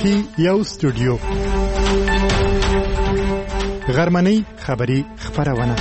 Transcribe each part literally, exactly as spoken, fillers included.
کې یو استودیو غرمنۍ خبری خبرونه.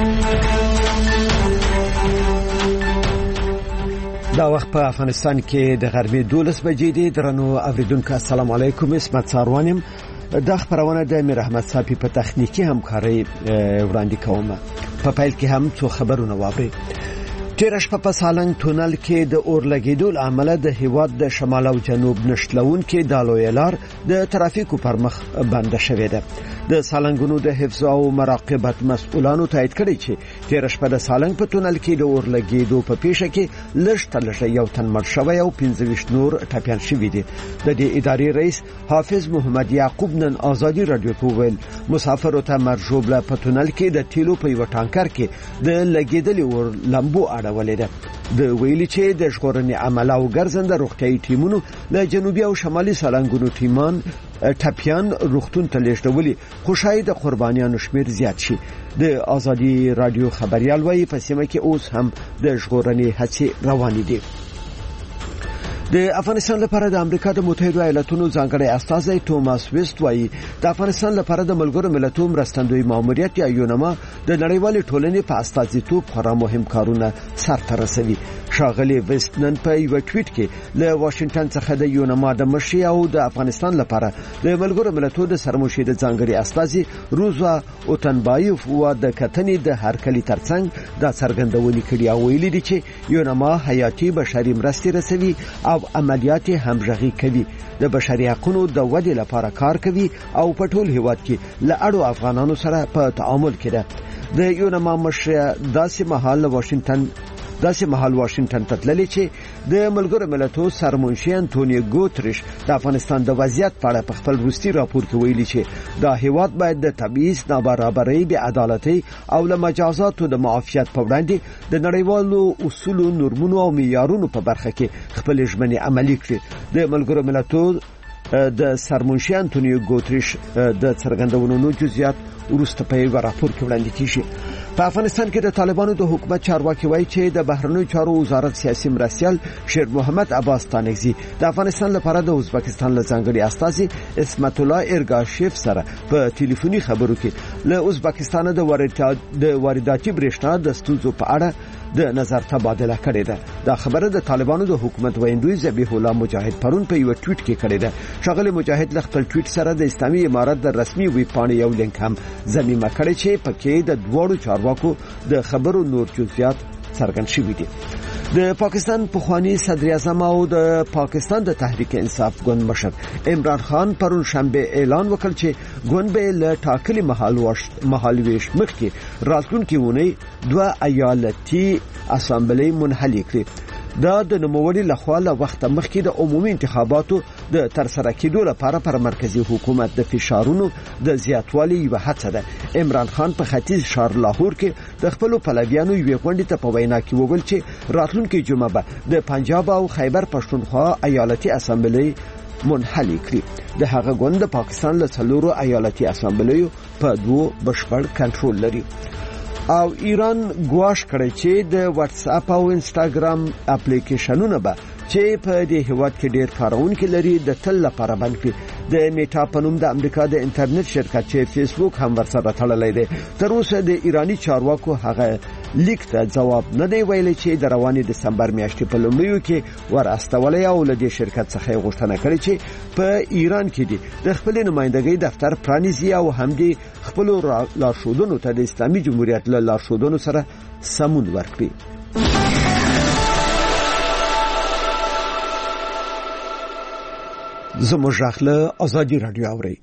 دا وخت په افغانستان کې د غرمې دولس بجې دي. درنو اوریدونکو السلام علیکم. اسمت ساروانم د خبرونه د میر احمد صافي په تخنیکی همکاري وړاندې کوم. په پیل کې هم څو خبرونه واوري. تیر شپه په سالنګ تونل کې د اور لګیدو عمله د هیواد د شمال او جنوب نشټلون کې د لویلار د ترافیکو پر مخ بند شوې ده. د سالنګونو د حفظ او مراقبت مسؤلانو تایید کړی چې تیر شپه د سالنګ په تونل کې د اور لګیدو په پیښه کې لږ تر لږه یو تن مړ شوی او پنځه ویشت نور ټپیان شوي دي. د دې ادارې رئیس حافظ محمد یعقوب نن آزادي رادیو ته ویل مسافرو ته مرجوبله په تونل کې د تیلو په یو ټانکر کې د لګیدلې اور لمبو اړولې ده. د ویلي چې د ژغورنې عمل او ګرځنده روغتیايي ټیمونو له جنوبي او شمالي سالنګونو ټیمان ټپیان روغتون ته لیږدولي، خو شاید د قربانیانو شمیر زیات شي. د آزادي رادیو خبريال وايي په سیمه کې اوس هم د ژغورنې هڅې روانې دي. د افغانستان لپاره د امریکا د متحده ایالاتونو ځانګړی استازی توماس ویست وايي د افغانستان لپاره د ملګرو ملتونو مرستندوی ماموریت یا یونما د نړیوال ټولنې په استازیتوب خورا مهم کارونه سرته رسوي. شاغلی ویست نن په یو ټویټ کې له واشنگټن څخه د یونما د مشر او د افغانستان لپاره د ملګرو ملتونو د سرمشر د ځانګړي استازي روزا اوتنبایف و د کتنې د هرکلي ترڅنګ د څرګندونې کړي او ویلي دي چې یونما حیاتي بشري مرستې رسوي او عملیات همغږي کوي، د بشري حقوقو د ودې لپاره کار کوي او په ټول هیواد کې له اړو افغانانو سره په تعامل کې ده. د یونما مشر داسې مهال واشنگټن داسې مهال واشنگټن ته تللی چې د ملګرو ملتونو سرمنشي انټونیو ګوتریش د افغانستان د وضعیت په اړه په خپل وروستي راپور کې ویلي چې دا هیواد باید د تبعیض، نابرابرۍ، بې عدالتۍ او له مجازاتو د معافیت په وړاندې د نړیوالو اصولو، نورمونو او معیارونو په برخه کې خپل ژمنې عملي کړي. د ملګرو ملتونو د سرمنشي انټونیو ګوتریش د څرګندونو جزئیات ورسته په یو راپور کې وړاندې کیږي. په افغانستان کې د طالبانو د حکومت چارواکي وایي چې د بهرنیو چارو وزارت سیاسي مرستیال شیر محمد عباس تانگزی د افغانستان لپاره د ازبکستان له ځانګړي استازي اسمت الله ارګاشیف سره په ټلیفوني خبرو کې له ازبکستان د وارداتي برېښنا د ستونزو په اړه د نظر تبادله کړې ده. دا خبره د طالبانو د حکومت ویندوی ذبیح الله مجاهد پرون په یو ټویټ کې کړې ده. شغله مجاهد له خپل ټویټ سره د اسلامي امارت د رسمي ویب پاڼې یو لینک هم ضمیمه کړی چې پکې د دوړو چارواکو د خبرو نور جزئیات څرګند شوي دي. د پاکستان پخوانی صدر اعظم او د پاکستان د تحریک انصاف ګوند مشر عمران خان پرون شنبه اعلان وکړ چې ګوند به له ټاکلي مهالويش مخکې راتلونکي ونی دوه ایالتي اسامبلې منحلي کړي. دا د نوموړي لخوا له وخت مخکې د عمومي انتخاباتو د ترسره کېدو لپاره پر مرکزی حکومت د فشارونو د زیاتوالي یو هڅه ده. عمران خان په ختیځ ښار لاهور کې د خپل پلویانو یو غونډې ته په وینا کې وویل چې راتلونکي جمعه به د پنجاب او خیبر پښتونخوا ایالتي اسامبلې منحلي کړي. د هغه ګوند د پاکستان له څلورو ایالتي اسامبلیو په دوه بشپړ کنټرول لري. او ایران ګواښ کړی چې د واتس اپ او انستاګرام اپلیکیشنونه به چې په دې هیواد کې ډېر کارونکي لري د تل لپاره بند کړي. د میټا په نوم د امریکا د انټرنیټ شرکت چې فیسبوک هم ورسره تړلی دی تر اوسه د ایرانی چارواکو هغه لیک ته جواب نه دی ویلی چې د روانې دسمبر میاشتې په لومړیو کې ور استولی او له دې شرکت څخه غوښتنه کړې چې په ایران کې دی د خپل نمائندګۍ دفتر پرانیزي او همدې خپل لارښودونو ته د اسلامي جمهوریت له لارښودونو سره سمون ورکړي. زموږ راخله آزادي رادیو اوري.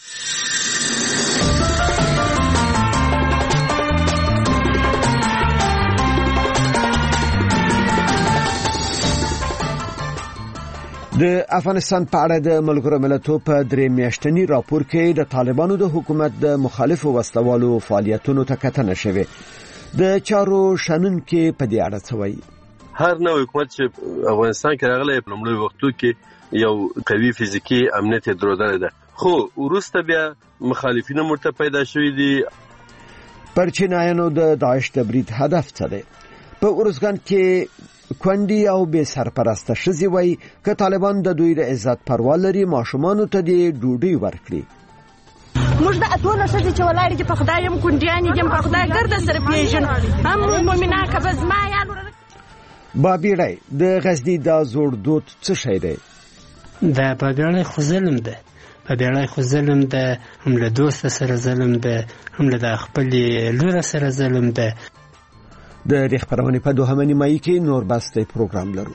د افغانستان په اړه د ملګرو ملتونو په درې میاشتنی راپور کې د طالبانو د حکومت د مخالفو وسلوالو فعالیتونو ته کتنه شوه. د چارو شنونکو په دې اړه څه وایي؟ هر نوې حکومت چې افغانستان کې راغلی په لومړي وختو کې یو قوي فزیکی امنیت درلودل ده، خو وروسته بیا مخالفین مرته پیدا شوي دي. پرچینایانو د داعش تبرید هدف څه دی؟ په ارزګان کې کونډي او بې سرپرسته ښځې وایي که طالبان د دوی د عزت پروا لري ماشومانو ته دې ډوډۍ ورکړي. موږ د اتونه ښځې چې ولاړې دي په خدای یم کونډیانې دي په خدای ګرده سره پېژنو هم مؤمنان که به زما یالو. بابیړی د غزني دا زوړ دود څه شی دی؟ د بابیړی خو ظلم ده، بابیړی خو ظلم ده، هم له دوسته سره ظلم ده، هم له د خپلې لوره سره ظلم ده. د دې خپرونې په دوهمه نیمایي کې نور بسته پروګرام لرو.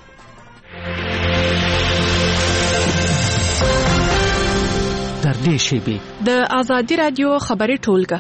در دې شیبې د آزادي رادیو خبري ټولګه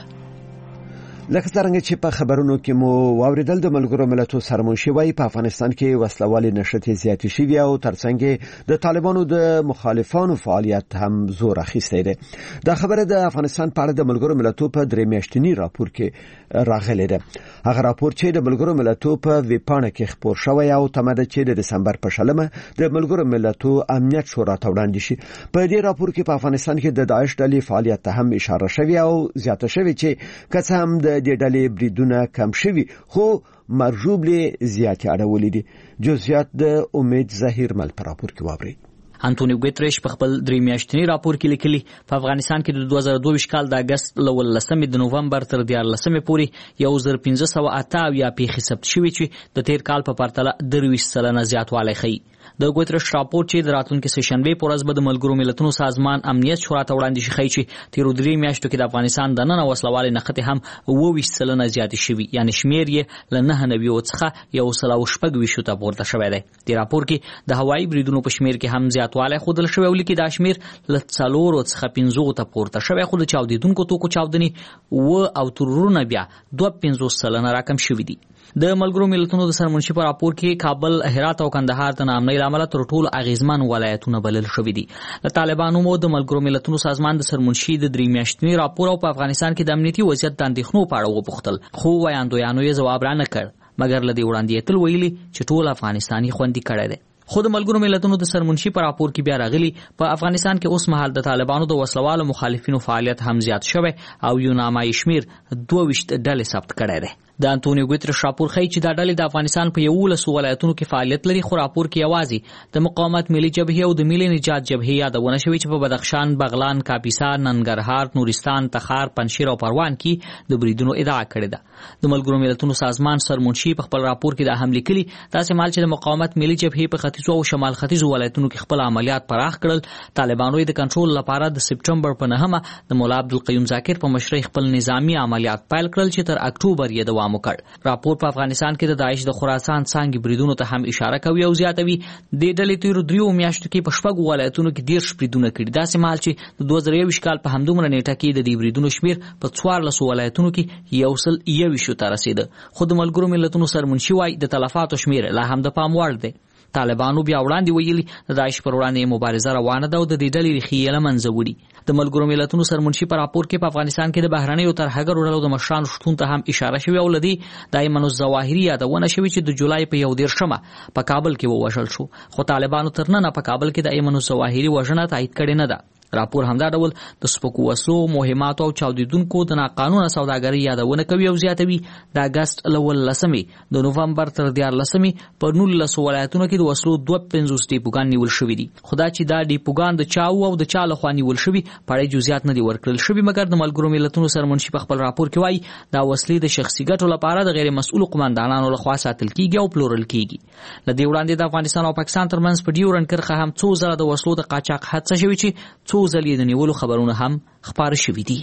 لکه څنګه چې په خبرونو کې مو واوریدل د ملګرو ملتونو سرمنشي وايي په افغانستان کې وسلوالې نشټې زیاتې شوې او ترڅنګ د طالبانو د مخالفانو فعالیت هم زور اخیستی دی. دا خبره د افغانستان په اړه د ملګرو ملتونو په درې میاشتني راپور کې راغلې ده. هغه راپور چې د ملګرو ملتونو په ویبپاڼه کې خپور شوی او تمه ده چې د دسمبر په شلمه د ملګرو ملتونو امنیت شورا ته وړاندې شي. په دې راپور کې په افغانستان کې د داعش ډلې فعالیت ته هم اشاره شوی او زیاته شوی چې که هم د د ډلې بریدونه کم شوي خو مرجوبلې زیاتې اړولې دي. جزئیات د امید ظاهر مل پر راپور کې واوري. انټونیو ګوتریش په خپل درې میاشتني راپور کې لیکلي په افغانستان کې د دوه زره دوه ویشت کال د اگست له ولسمې د نوومبر تر دیارلسمې پورې یو زر پنځه سوه اته اویا پیښې ثبت شوې چې د تیر کال په پرتله درویشت سلنه زیاتوالی ښیي. د ګوتریش راپور چې د راتلونکي سهشنبې په ورځ به د ملګرو ملتونو سازمان امنیت شورا ته وړاندې شي ښیي چې تیرو درې میاشتو کې د افغانستان دننه وسلوالې نښتې هم اوه ویشت سلنه زیاتې شوي، یعنې شمېر یې له نهه نوي څخه یو سل او شپږ ویشتو ته پورته شوی دی. د راپور کې د هوایي بریدونو په شمېر کې هم زیاتوالی ښودل شوی او لیکي دا شمېر له څلورو څخه پنځو ته پورته شوی، خو د چاودېدونکو توکو چاودنې اوه او ترورونه بیا دوه پنځوس سلنه راکم شوي دي. د ملګرو ملتونو د سرمنشي په راپور کې کابل، هرات او کندهار د ناامنۍ له امله تر ټولو اغیزمن ولایتونه بلل شوي دي. د طالبانو مو د ملګرو ملتونو سازمان د سرمنشي د درې میاشتني راپور او په افغانستان کې د امنیتي وضعیت د اندېښنو په اړه وپوښتل، خو ویاندویانو یې ځواب را نه کړ، مګر له دې وړاندې یې تل ویلي چې ټول افغانستان یې خوندي کړی دی. خو د ملګرو ملتونو د سرمنشي په راپور کې بیا راغلي په افغانستان کې اوس مهال د طالبانو د وسلوالو مخالفینو فعالیت هم زیات شوی او یو نامایي شمېر دوه ویشت ډلې ثبت کړی دی. د انټونیو ګوتریش راپور ښیي چې دا ډلې د افغانستان په یولسو ولایتونو کې فعالیت لري، خو راپور کې یوازې د مقاومت ملي جبهې او د ملي نجات جبهې یادونه شوې چې په بدخشان، بغلان، کاپیسا، ننګرهار، نورستان، تخار، پنجشیر او پروان کې د بریدونو ادعا کړې ده. د ملګرو ملتونو سازمان سرمنشي په خپل راپور کې دا هم لیکلي داسې مهال چې د مقاومت ملي جبهې په ختیځو او شمال ختیځو ولایتونو کې خپل عملیات پراخ کړل، طالبانو یې د کنټرول لپاره د سپټمبر په نهمه د مولا عبدالقیوم ذاکر په مشرۍ خپل نظامی عملیات پیل کړل چې تر اکتوبر یې دوام وکړ. راپور په افغانستان کې د داعش د خراسان څانګې بریدونو ته هم اشاره کوي او زیاتوي د ډلې تیرو دریو میاشتو کې په شپږو ولایتونو کې دېرش بریدونه کړي، داسې مهال چې د دوه زره یو ویشت کال په همدومره نیټه کې د دې بریدونو شمېر په څوارلسو ولایتونو کې یو سل یو ویشتو ته رسېده. خو د ملګرو ملتونو سرمنشي وایي د تلفاتو شمېر لا هم د پام وړ دی. طالبانو بیا وړاندې ویلي د داعش پر وړاندې مبارزه روانه ده او د دې ډلې ریښې یې له منځه وړي. د ملګرو ملتونو سرمنشي په راپور کې په افغانستان کې د بهرنیو ترهګرو ډلو د مشرانو شتون ته هم اشاره شوې او له دې د ایمن الظواهري یادونه شوې چې د جولای په یو دېرشمه په کابل کې ووژل شو، خو طالبانو تر ننه په کابل کې د ایمن الظواهري وژنه تایید کړې نه ده. راپور همدا ډول د سپکو وسلو، مهماتو او چاودېدونکو د ناقانونه سوداګرۍ یادونه کوي او زیاتوي د اګست له ولسمې د نومبر تر دیارلسمې په نولسو ولایتونو کې د وسلو دوه پنځوس ډیپوګان نیول شوي دي. خو دا چې دا ډیپوګان د چا او د چا لخوا نیول شوي په اړه جزئیات نه دي ورکړل شوي، مګر د ملګرو ملتونو سرمنشي په خپل راپور کې وایي دا وسلې د شخصي ګټو لپاره د غیر مسؤلو قومندانانو لخوا ساتل کیږي او پلورل کیږي. له دې وړاندې د افغانستان او پاکستان ترمنځ په ډیورنډ کرښه هم څو ځله د وسلو د قاچاق حادثه شوې چې څو ځلې د نیولو خبرونه هم خپاره شوي دي.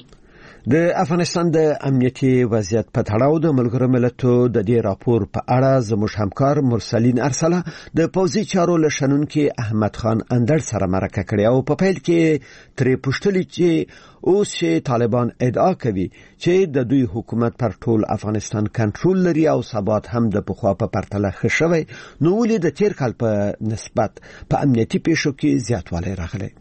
د افغانستان د امنیتي وضعیت په تړاو د ملګرو ملتونو د دې راپور په اړه زموږ همکار مرسلین ارسله د پوځي چارو لشنونکي احمد خان اندر سره مرکه کړې او په پیل کې ترې پوښتلې چې اوس چې طالبان ادعا کوي چې د دوی حکومت پر ټول افغانستان کنټرول لري او ثبات هم د پخوا په پرتله ښه شوی، نو ولې د تیر کال په نسبت په امنیتي پیښو کې زیاتوالی راغلی؟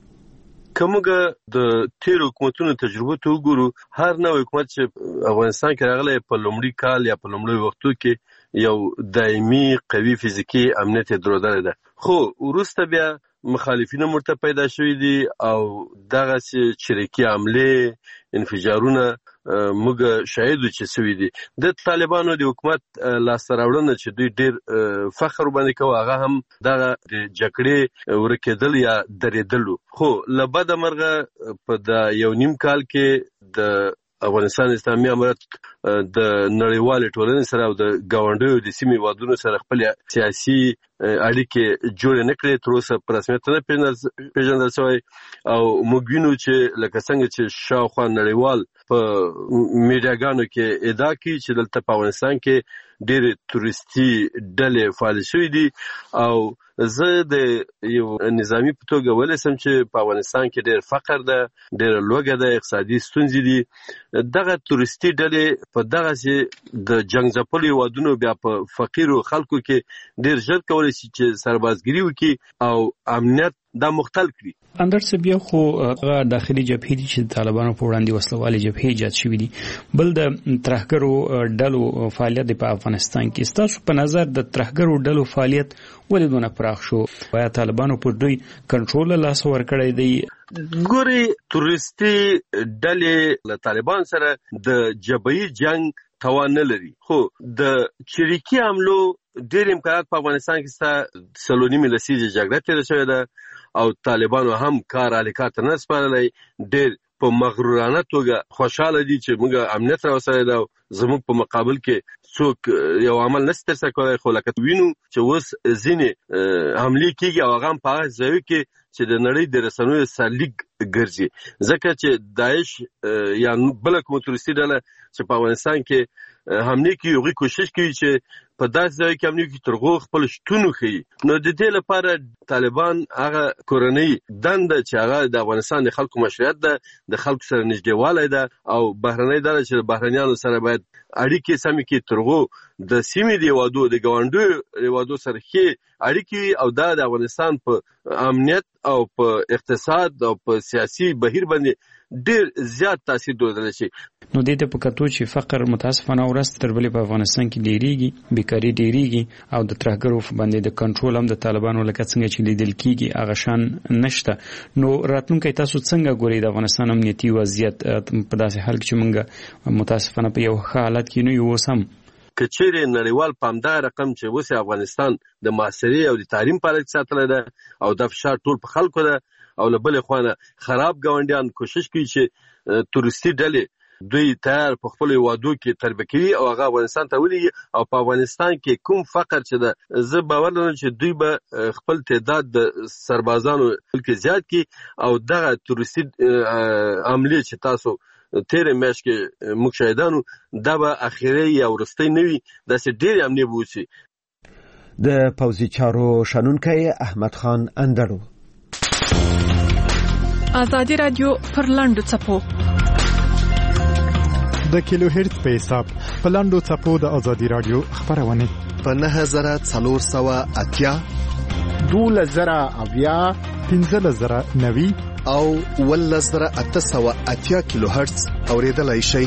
کومګه د تیر حکومتونو تجربه ته وګورو، هر نوې حکومت چې افغانستان کې راغلی په لومړي کال یا په لومړي وختو کې یو دایمي قوي فزیکی امنیت درلودل ده، خو وروسته بیا مخالفین مرته پیدا شوی دي او دغه چریکي عمله انفجارونه موږ شاهد چې سوي دي. د طالبانو د حکومت لاسته چې دوی ډیر فخر باندې کوي هغه هم دغه د جګړې ورکېدل یا درېدل، خو لبد مرغه په د یو نیم کال کې د افغانستان اسلامي امارت د نړیوال ټولنې سره او د ګاونډیو د سیمې وادونو سره خپل سیاسي اړیکې جوړ نه کړې، تر اوسه په رسمیت نه پیژندل شوی او موږ وینو چې لکه څنګه چې شاوخوا نړیوال په میډیاګانو کې ادعا کوي چې دلته په افغانستان کې ډېر تورستي ډلې فعال شوي دي او زه د یو نظامی په توګه ویلی سم چې په افغانستان کې ډېر فقر ده، ډېر لوږه ده، اقتصادي ستونزې دي. دغه تورستي ډلې په دغسې د جنګ ځپلو هېوادونو بیا په فقیرو خلکو کې ډېر ژر کولی شي چې سربازګري وکړي او امنیت دا مختل کړي. اندر څه بیا خو هغه داخلي جبهې دي چې طالبانو په وړاندې وسلوالې جبهې ایجاد شوي دي، بل د ترهګرو ډلو فعالیت په افغانستان کې ستاسو په نظر د ترهګرو ډلو فعالیت ولې دونه پراخ شو؟ آیا طالبانو پر دوی کنټرول له لاسه ورکړی دی؟ ګوري تورستي ډلې له طالبان سره د جبهې جنگ توان نه لري، خو د چریکي عملو ډېر امکانات په افغانستان کې ستا څلور نیمې لسیزې جګړه تېره شوې ده او طالبانو هم کار الیکات نه سپارلی، ډېر په مغرورانه توګه خوشحاله دي چې موږ امنیت راوستی ده او زموږ په مقابل کې څوک یو عمل نشي ترسره کولی. خو لکه وینو چې اوس ځینې حملې کېږي او هغه هم په هغه ځایو کې چې د نړۍ د رسنیو سرلیک ګرځي، ځکه چې داعش یا بله کومه تورستي ډله چې په افغانستان کې حملې کوي هغوی کوشش کوي چې په داسې ځایو کې حملې کوي تر هغو خپل شتون وښیي. نو د دې لپاره طالبان هغه کورنۍ دنده چې هغه د افغانستان د خلکو مشروعیت ده، د خلکو سره نږدېوالی ده او بهرنۍ ده چې د بهرنیانو سره باید اړیکې سمې کړي تر هغو د سیمې د هېوادو د ګاونډیو هېوادو سره ښې اړیکې او دا د افغانستان په امنیت او په اقتصاد او په سیاسي بهیر باندې ډېر زیات تاثیر درلودلی شي. نو دې ته په کتو چې فقر متاسفانه ورځ تر بلې په افغانستان کې ډېرېږي، بیکاري ډېرېږي او د ترهګرو باندې د کنټرول هم د طالبانو لکه څنګه چې لیدل کېږي هغه شان نشته. نو راتلونکی تاسو څنګه ګورئ د افغانستان امنیتي وضعیت په داسې حال کې چې موږ متاسفانه په یو ښه حالت کې نه یو اوس هم؟ که چیرې نړیوال په همدغه رقم چې اوس افغانستان د معاصرې او د تعلیم په اړه کې ساتلی ده او دا فشار ټول په خلکو ده او له بلې خوا نه خراب ګاونډیان کوشش کوي چې تورستي ډلې دوی تیار په خپلو هېوادو کې تربیه کوي او هغه افغانستان ته ولېږي او په افغانستان کې کوم فقر چې ده زه باور لرم چې دوی به خپل تعداد د سربازانو کې زیات کړي او دغه تورستي عملې چې تاسو تیره میاشت کې موږ شاهدانو دا به اخري یا وروستۍ نه وي، داسې ډېرې حملې به وشي. د پوځي چارو شنونکی احمد خان اندړو. ازادي رادیو پر لاندو څپو د کیلو هرتز په حساب په لاندو څپو د ازادي رادیو خبرونه په نه زره څلور سوه اتیا دوله زره اویا پنځه زره نوي او ول زره اته سوه اتیا کیلو هرتز اوریدلای شي.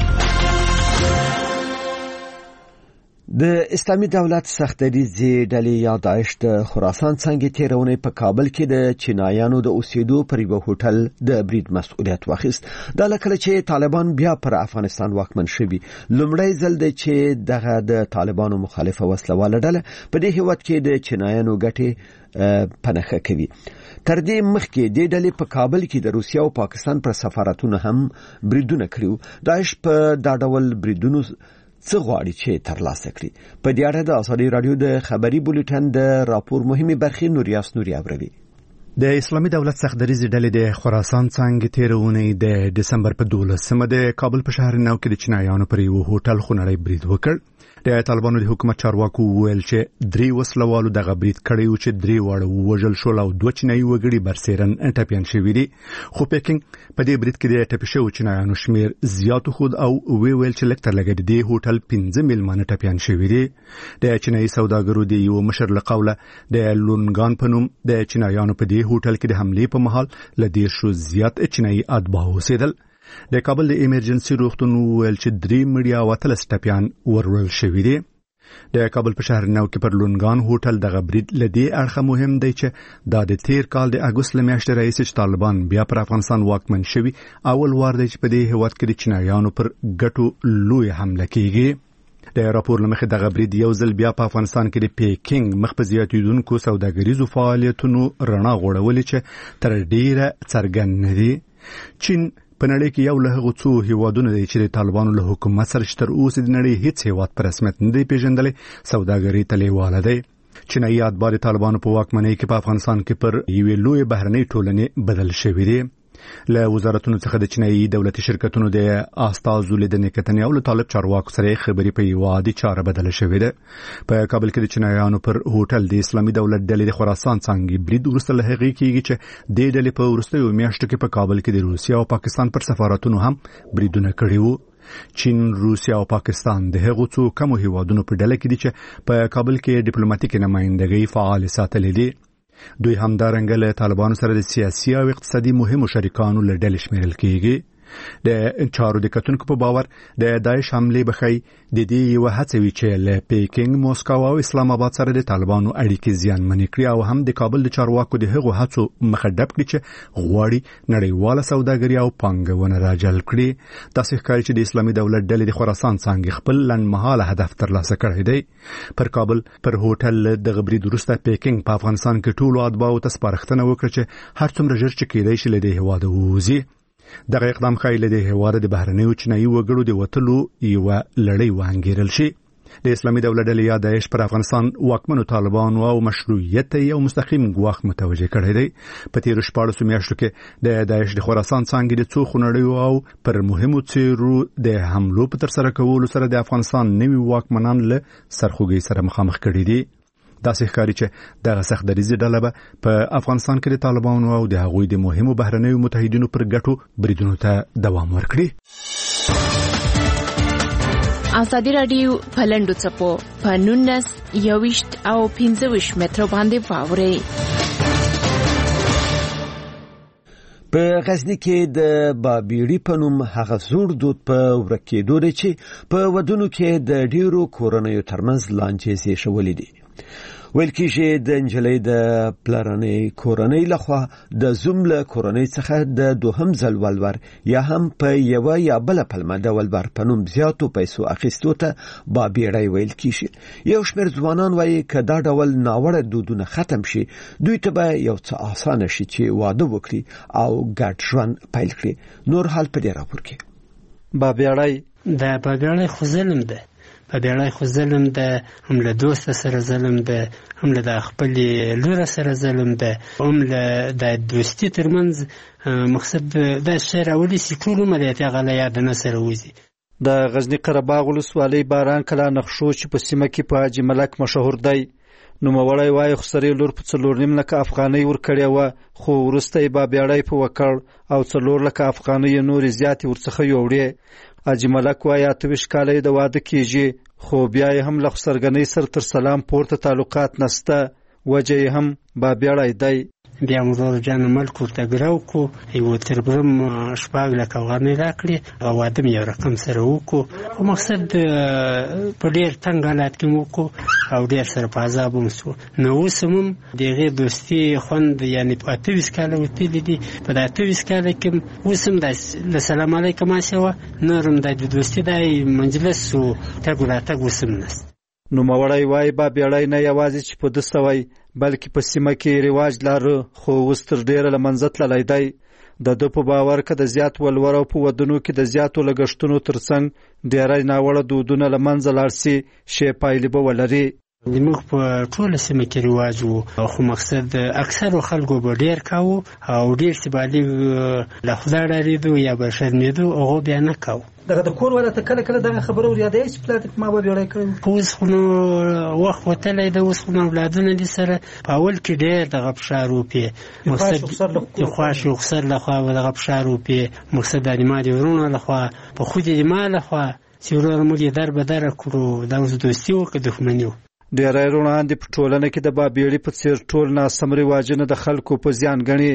د اسلامي دولت سختدریزې ډلې یا داعش د خراسان څنګه تیرونه په کابل کې د چینایانو د اوسېدو پر یو هوټل د برید مسؤلیت واخیست. دا لکه چې طالبان بیا پر افغانستان واکمن شوي لومړی ځل دی چې دغه د طالبانو مخالفه وسلواله ډله په دې هیواد کې د چینایانو ګټې پنهخه کوي. تر دې مخکې د ډلې په کابل کې د روسیا او پاکستان پر سفارتونو هم بریدونه کړیو. داعش په دا ډول بریدونو څه غواړي چې ترلاسه کړي؟ په دې اړه د ازادي رادیو د خبري بولټن د راپور مهمه برخې نوریاس نوري اوروي. د اسلامي دولت سختدریزې ډلې د خراسان څنګه تیرونه د دسمبر په دولسمه د کابل په شهر نو کې د چینایانو پر یو هوټل خونړی برید وکړ. د طالبانو د حکومت چارواکو ویل چې درې وسلوالو د غبرید کړیو چې درې واړه وژل شول او دوه چینایي وګړي برسېرن ټپيان شوي دي. خو پیکینګ په دې برید کې د ټپي شوو چینایانو شمیر زیات خود او وی ویل چې لکتر لګید دی هوټل پنځه میلمانه ټپيان شوي دي. د چینایي سوداګرو د یو مشر له قوله د لونګان په نوم د چینایانو په دې هوټل کې د حملې په محل لدې شو زیات چینایي اتباع اوسېدل. د کابل د ایمرجنسي روغتون ویل چې درې مړي او اتلس ټپيان ورول شوي دي. د کابل په شهر نو کې پر لونګان هوټل د غبرید لدی اړخه مهم دی چې د تیر کال د اگست لمیاشتې رئیس طالبان بیا پر افغانستان واکمن شوی اول وار دی چې په دې هیواد کې د چینایانو پر ګټو لوی حمله کیږي د راپور لمخې د غبرید یو ځل بیا په افغانستان کې د پیکینګ مخ په زیاتیدونکو سوداګریزو فعالیتونو رڼا غوړولې چې تر ډیره څرګند دي. چین په نړۍ کې یو له هغو څو هیوادونو دی چې د طالبانو له حکومت سره تر اوسه د نړۍ هیڅ هیواد په رسمیت نه دی پیژندلی سوداګري ته لیواله دی. چینایي اتباع د طالبانو په واکمنۍ کې په افغانستان کې پر یوې لویې بهرنۍ ټولنې بدل شوي دي. له وزارتونو څخه د چینایي دولتي شرکتونو د استازو لیدنې کتنې او له طالب چارواکو سره خبرې په یو عادي چاره بدل شوې ده. په کابل کې د چینایانو پر هوټل د اسلامي دولت ډلې د خراسان څنګه برید ورسته له هغې کېږي چې د ډلې په ورستیو میاشتو کې په کابل کې د روسیا او پاکستان پر سفارتونو هم بریدونه کړي وو. چین، روسیا او پاکستان د هغو څو کمو هیوادونو په ډله کې دي چې په کابل کې ډیپلوماټیک نمائندګۍ فعال ساتلې دي. دوی همدارنګه له طالبانو سره د سیاسي او اقتصادي مهمو شریکانو له ډلې شمیرل کیږي. د چارو د کتونکو په باور د داعش حمله بخي د دې یو هڅه وی چې له پیکینګ، موسکو او اسلام آباد سره د طالبانو اړیکې زیانمنې کړي او هم د کابل د چارواکو د هغو هڅو مخه ډب کړي چې غواړي نړیواله سوداګري او پانګونه راجلب کړي. تاسو ښکاري چې د اسلامي دولت ډلې د خراسان څنګه خپل لنډمهاله هدف ترلاسه کړی دی. پر کابل پر هوټل د غبرید وروسته پیکینګ په افغانستان کې ټولو اتباعو ته سپارښتنه وکړه چې هر څومره ژر چې کېدای شي له دې هېواده ووځي. دغه اقدام ښایي له دې هېواده د بهرنیو چینایي وګړو د وتلو یوه لړۍ وانګیرل شي. د اسلامي دولت ډلې یا داعش پر افغانستان واکمنو طالبانو او مشروعیت یو مستقیم ګواښ متوجه کړی دی. په تیرو شپاړسو میاشتو کې د داعش د خراسان څانګې د څو خونړیو او پر مهمو څیرو د حملو په ترسره کولو سره د افغانستان نوي واکمنان له سرخوږۍ سره مخامخ کړي دي. داسې ښکاري چې دغه سختدریزه ډله به په افغانستان کې د طالبانو او د هغوی د مهمو بهرنیو متحدینو پر ګټو بریدونو ته دوام ورکړي. ازادي راډیو پلندو چپو په نونس یوشت او پنځه ویشت متر باندې واوري. په غزنی کې د بابیړي په نوم هغه زوړ دود په ورکېدو دی چې په ودونو کې د ډیرو کورنیو ترمنځ لانجې زیږولې دي. ویل کېږي د نجلۍ د پلرنۍ کورنۍ لخوا د زوم له کورنۍ څخه د دوهم ځل ولور یا هم په یوه یا بله پلمه د ولور په نوم زیاتو پیسو اخیستو ته بابیړی ویل کېږي. یو شمېر ځوانان وایي که دا ډول ناوړه دودونه ختم شي دوی ته به یو څه اسانه شي چې واده وکړي او ګډ ژوند پیل کړي. نور حال په دې راپور کې. بابیړی د بابیړی خو ظلم ده. په بیړۍ خو ظلم ده، هم له دوست سره ظلم ده، هم له د خپل لور سره ظلم ده، هم له د دوستي ترمنځ مقصد د شی راولي چې ټول عمر یې هغه له یاد نه سره وځي. د غزنی قره باغ ولسوالۍ باران کلا نقشو چې په سیمه کې په حاجي ملک مشهور دی، نوموړی وایي خسرې لور په څلور نیم لکه افغانۍ ورکړې وه، خو وروسته یې بابیړی په وکړ او څلور لکه افغانۍ نورې زیاتې ورڅخه یوړې. حاجي ملک وایي اته ویشت کاله یې د واده کېږي خو بیا یې هم له خسرګنۍ سره تر سلام پورته تعلقات نسته، وجه یې هم بابیړی دی. بیا مو جان ملک ورته ګرو کو یو تربرم شپږ لکه افغانۍ راکړې او واده مې یو رقم سره وکړو. خو مقصد په ډېر تنګ حالات کې مو وکړو او ډېر سره په عذاب هم شو. نو اوس هم د هغې دوستي خوند یعنې په اته ویشت کاله وتلي دي. په د اته ویشت کاله کې اوس هم داسې د سلام علیکم هسې وه، نور هم د دوستي دا مجلس و تګ و راتګ اوس هم نسته. نوموړی وایي بابیړی نه یوازې چې په ده سوی بلکې په سیمه کې رواج لاره خو اوس تر ډېره له منځه تللی دی. د ده په باور که د زیات ولور او په ودونو کې د زیاتو لګښتونو ترڅنګ ډېری ناوړه دودونه له منځه لاړ سي، ښې پایلې به ولري. زموږ په ټوله سیمه کې رواج و، خو مقصد اکثرو خلکو به ډېر کاوه او ډېر چې بالغ له خدای ډارېدو یا به شرمېدو هغو بیا نه کاوه. دغه د کور والا ته کله کله دغه خبره ور یادوي چې پلار ما به بیړۍ کړی. اوس خو نو وخت وتلی ده، اوس خو نو اولادونه دي سره. په اول کې ډېر دغه فشار وپې مقصد د خواش و خسر لخوا به دغه فشار وپې مقصد د ما د ورونو لخوا په خود د ما لخوا چې ورور موږ یې در به دره کړو. دا اوس دوستي و که دښمني و. ډېری روڼان دي په ټولنه کې د بابیړي په څېر ټول ناسم رواجونه د خلکو په زیان ګڼي.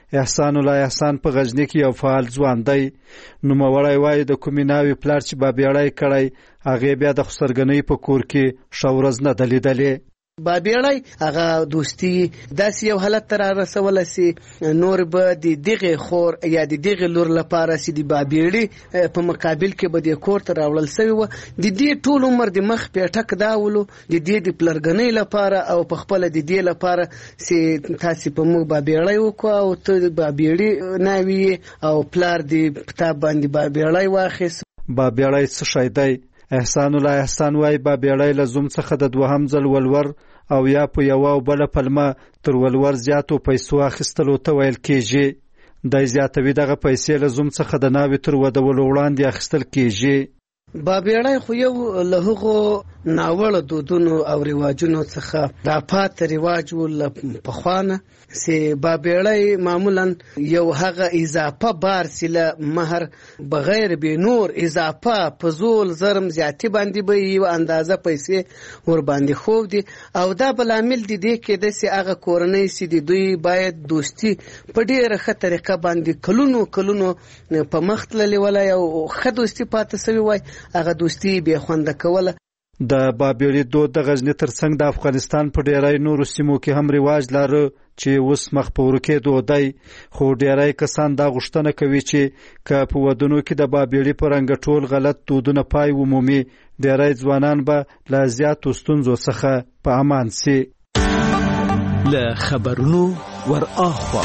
احسان الله احسان په غزنی کې یو فعال ځوان دی. نوموړی وایي د کومې ناوې پلار چې بابیړی کړی هغې بیا د خسرګنۍ په کور کې ښه ورځ نه ده لیدلې. بابیړی هغه دوستي داسې یو حالت ته را رسولی سي نور به د دغې خور یا د دغې لور لپاره چې د بابیړي په مقابل کې به د کور ته راوړل سوي وه د دې ټول عمر د مخ پیټک دا ولو د دې د پلرګنۍ لپاره او په خپله د دې لپاره چې تاسې په موږ بابیړی وکړو او ته د بابیړي ناوې او پلار د کتاب باندې بابیړی واخیست. بابیړی څه شی دی؟ احسان الله احسان وایي بابیړی له زوم څخه د دوهم ځل ولور او یا په یوه او بله پلمه تر ولور زیاتو پیسو اخیستلو ته ویل کېږي. دی زیاتوي دغه پیسې له زوم څخه د ناوې تر ودولو وړاندې اخیستل کېږي. بابیړی خو یو له هغو ناوړه دودونو او رواجونو څخه دا پاتې رواج و له پخوا نه چې بابیړی معمولا یو هغه اضافه بار چې له مهر بغیر بې نور اضافه په زول زرم زیاتي باندې به یوه اندازه پیسې ورباندې ښودي او دا به لامل د دې کېده چې هغه کورنۍ چې د دوی باید دوستي په ډېره ښه طریقه باندې کلونو کلونو په مخ تللې ولی او ښه دوستي پاتې سوي وای هغه دوستي بې خونده کوله. د بابیړي دود د غزني ترڅنګ د افغانستان په ډیری نورو سیمو کې هم رواج لاره چې اوس مخ په ورکېدو دی، خو ډیری کسان دا غوښتنه کوي چې که په ودونو کې د بابیړي په رنګه ټول غلط دودونه پای ومومي ډیری ځوانان به له زیاتو ستونزو څخه په امان سي. له خبرونو ور اخوا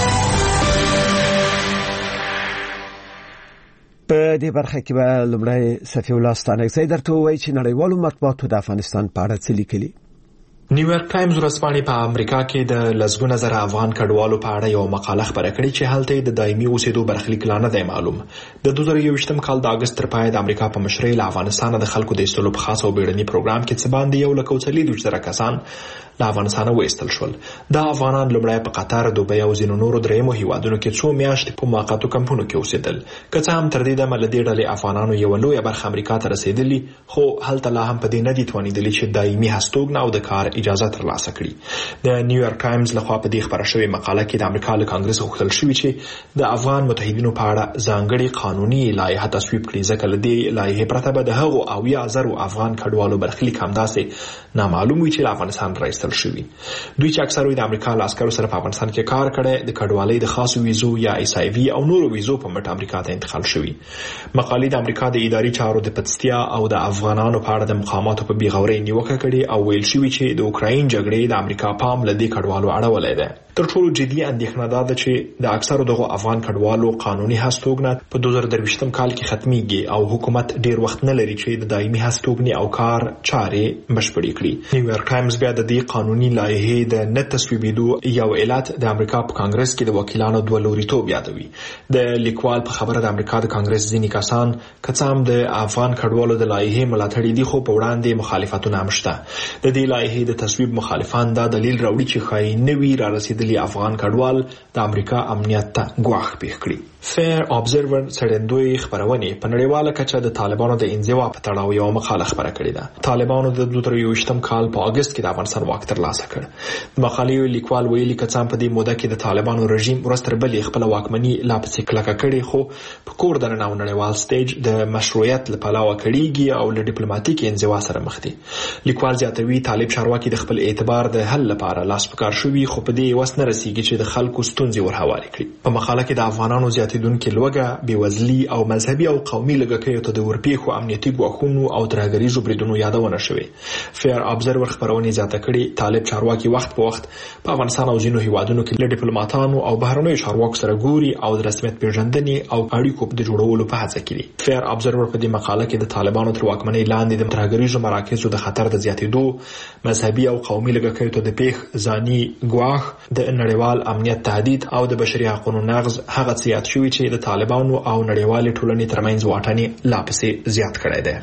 په دې برخه کې به لومړی صفي الله ستانکزی درته ووایي چې نړیوالو مطبوعاتو د افغانستان په اړه څه لیکلي. نیویارک ټایمز ورځپاڼې په امریکا کې د لسګونه زره افغان کډوالو په اړه یو مقاله خپره کړې چې هلته د دایمي اوسېدو برخلیک لا نه دی معلوم. د دوه زره یوویشتم کال د اګست تر پایه د امریکا په مشرۍ له افغانستانه د خلکو د ایستلو په خاص او بیړني پروګرام کې څه باندې یو لک او څلوېښت زره کسان له افغانستانه وایستل شول. دا افغانان لومړی په قطر، دوبۍ او ځینو نورو درېیمو هیوادونو کې څو میاشتې په موقتو کمپونو کې اوسېدل. که څه هم تر دې دمه له دې ډلې افغانانو یوه لویه برخه امریکا ته رسېدلي، خو هلته لا هم په دې نه دي توانېدلي چې دایمي هستوګنه او د کار اجازه ترلاسه کړي. د نیویارک ټایمز لخوا په دې خبره شوې مقاله کې د امریکا له کانګرس غوښتل شوي چې د افغان متحدینو په اړه ځانګړې قانوني لایحه تصویب کړي، ځکه له دې لایحې پرته به د هغو اویا زرو افغان کډوالو برخلیک همداسې نامعلوم وي چې له افغانستان راایستل شوي. دوی چې اکثر د امریکا له عسکرو سره په افغانستان کې کار کړی، د کډوالۍ د خاصو ویزو یا ایس آی وي او نورو ویزو په مټ امریکا ته انتقال شوي. مقالې د امریکا د اداري چارو د پدستیا او د افغانانو په اړه د مقاماتو په بیغورۍ نیوکه کړې او ویل شوي چې د اوکراین جګړې د امریکا پام له دې کډوالو اړولی دی. تر ټولو جدي اندېښنه دا ده چې د اکثرو دغو افغان کډوالو قانوني هستوګنه په دوه زره درویشتم کال کې ختمیږي او حکومت ډیر وخت نه لري چې د دایمي هستوګنې او کار چارې بشپړې کړي. نیویارک ټایمز بیا د دې قانوني لایحې د نه تصویبېدو یو علت د امریکا په کانګرس کې د وکیلانو دوه لوریتوب یادوي. د لیکوال په خبره د امریکا د کانګرس ځینې کسان که څه هم د افغان کډوالو د لایحې ملاتړي دي، خو په وړاندې مخالفتونه هم شته. د دې لایحې د تصویب مخالفان دا دلیل راوړي چې ښایي نوي رارسېدلي افغان کډوال د امریکا امنیت ته ګواښ پېښ کړي. فیر ابزرور څرګندوي خبرونه په نړیواله کچه د طالبانو د انزوا په تړاو یو مقاله خبره کړې ده. طالبانو د دوه زره یوویشتم کال په اگست کې د افغانستان واک ترلاسه کړ. د مقالې لیکوال ویلي که څه هم په دې موده کې د طالبانو رژیم ورځ تر بلې خپله واکمني لا پسې کلکه کړې، خو په کور دننه او نړیوال سټیج د مشروعیت له پلوه کړېږي او له ډیپلوماتیک انزوا سره مخ دي. لیکوال زیاتوي طالب چارواکي د خپل اعتبار د حل لپاره لاس په کار شوي، خو په دې وس نه رسېږي چې د خلکو ستونزې ورهوارې کړي. په مقاله کې د افغانانو زیاتېدونکې لوږه، بېوزلي او مذهبي او قومي لږکیو ته د ورپېښو امنیتي ګواښونو او ترهګریزو بریدونو یادونه شوې. فیر ابزرور خبرونې زیاته کړي طالب چارواکي وخت په وخت په افغانستان او ځینو هیوادونو کې له ډیپلوماتانو او بهرنیو چارواکو سره ګوري او د رسمیت پیژندنې او اړیکو د جوړولو په هڅه کې دي. فیر ابزرور په دې مقاله کې د طالبانو تر واکمنۍ لاندې د ترهګریزو مراکزو د خطر د زیاتېدو، مذهبي او قومي لږکیو ته د پیښ ځاني ګواښ، د نړیوال امنیت تهدید او د بشري حقوقو نقض هغه څه یاد شوي چې د طالبانو او نړیوالې ټولنې ترمنځ واټن لا پسې زیات کړی دی.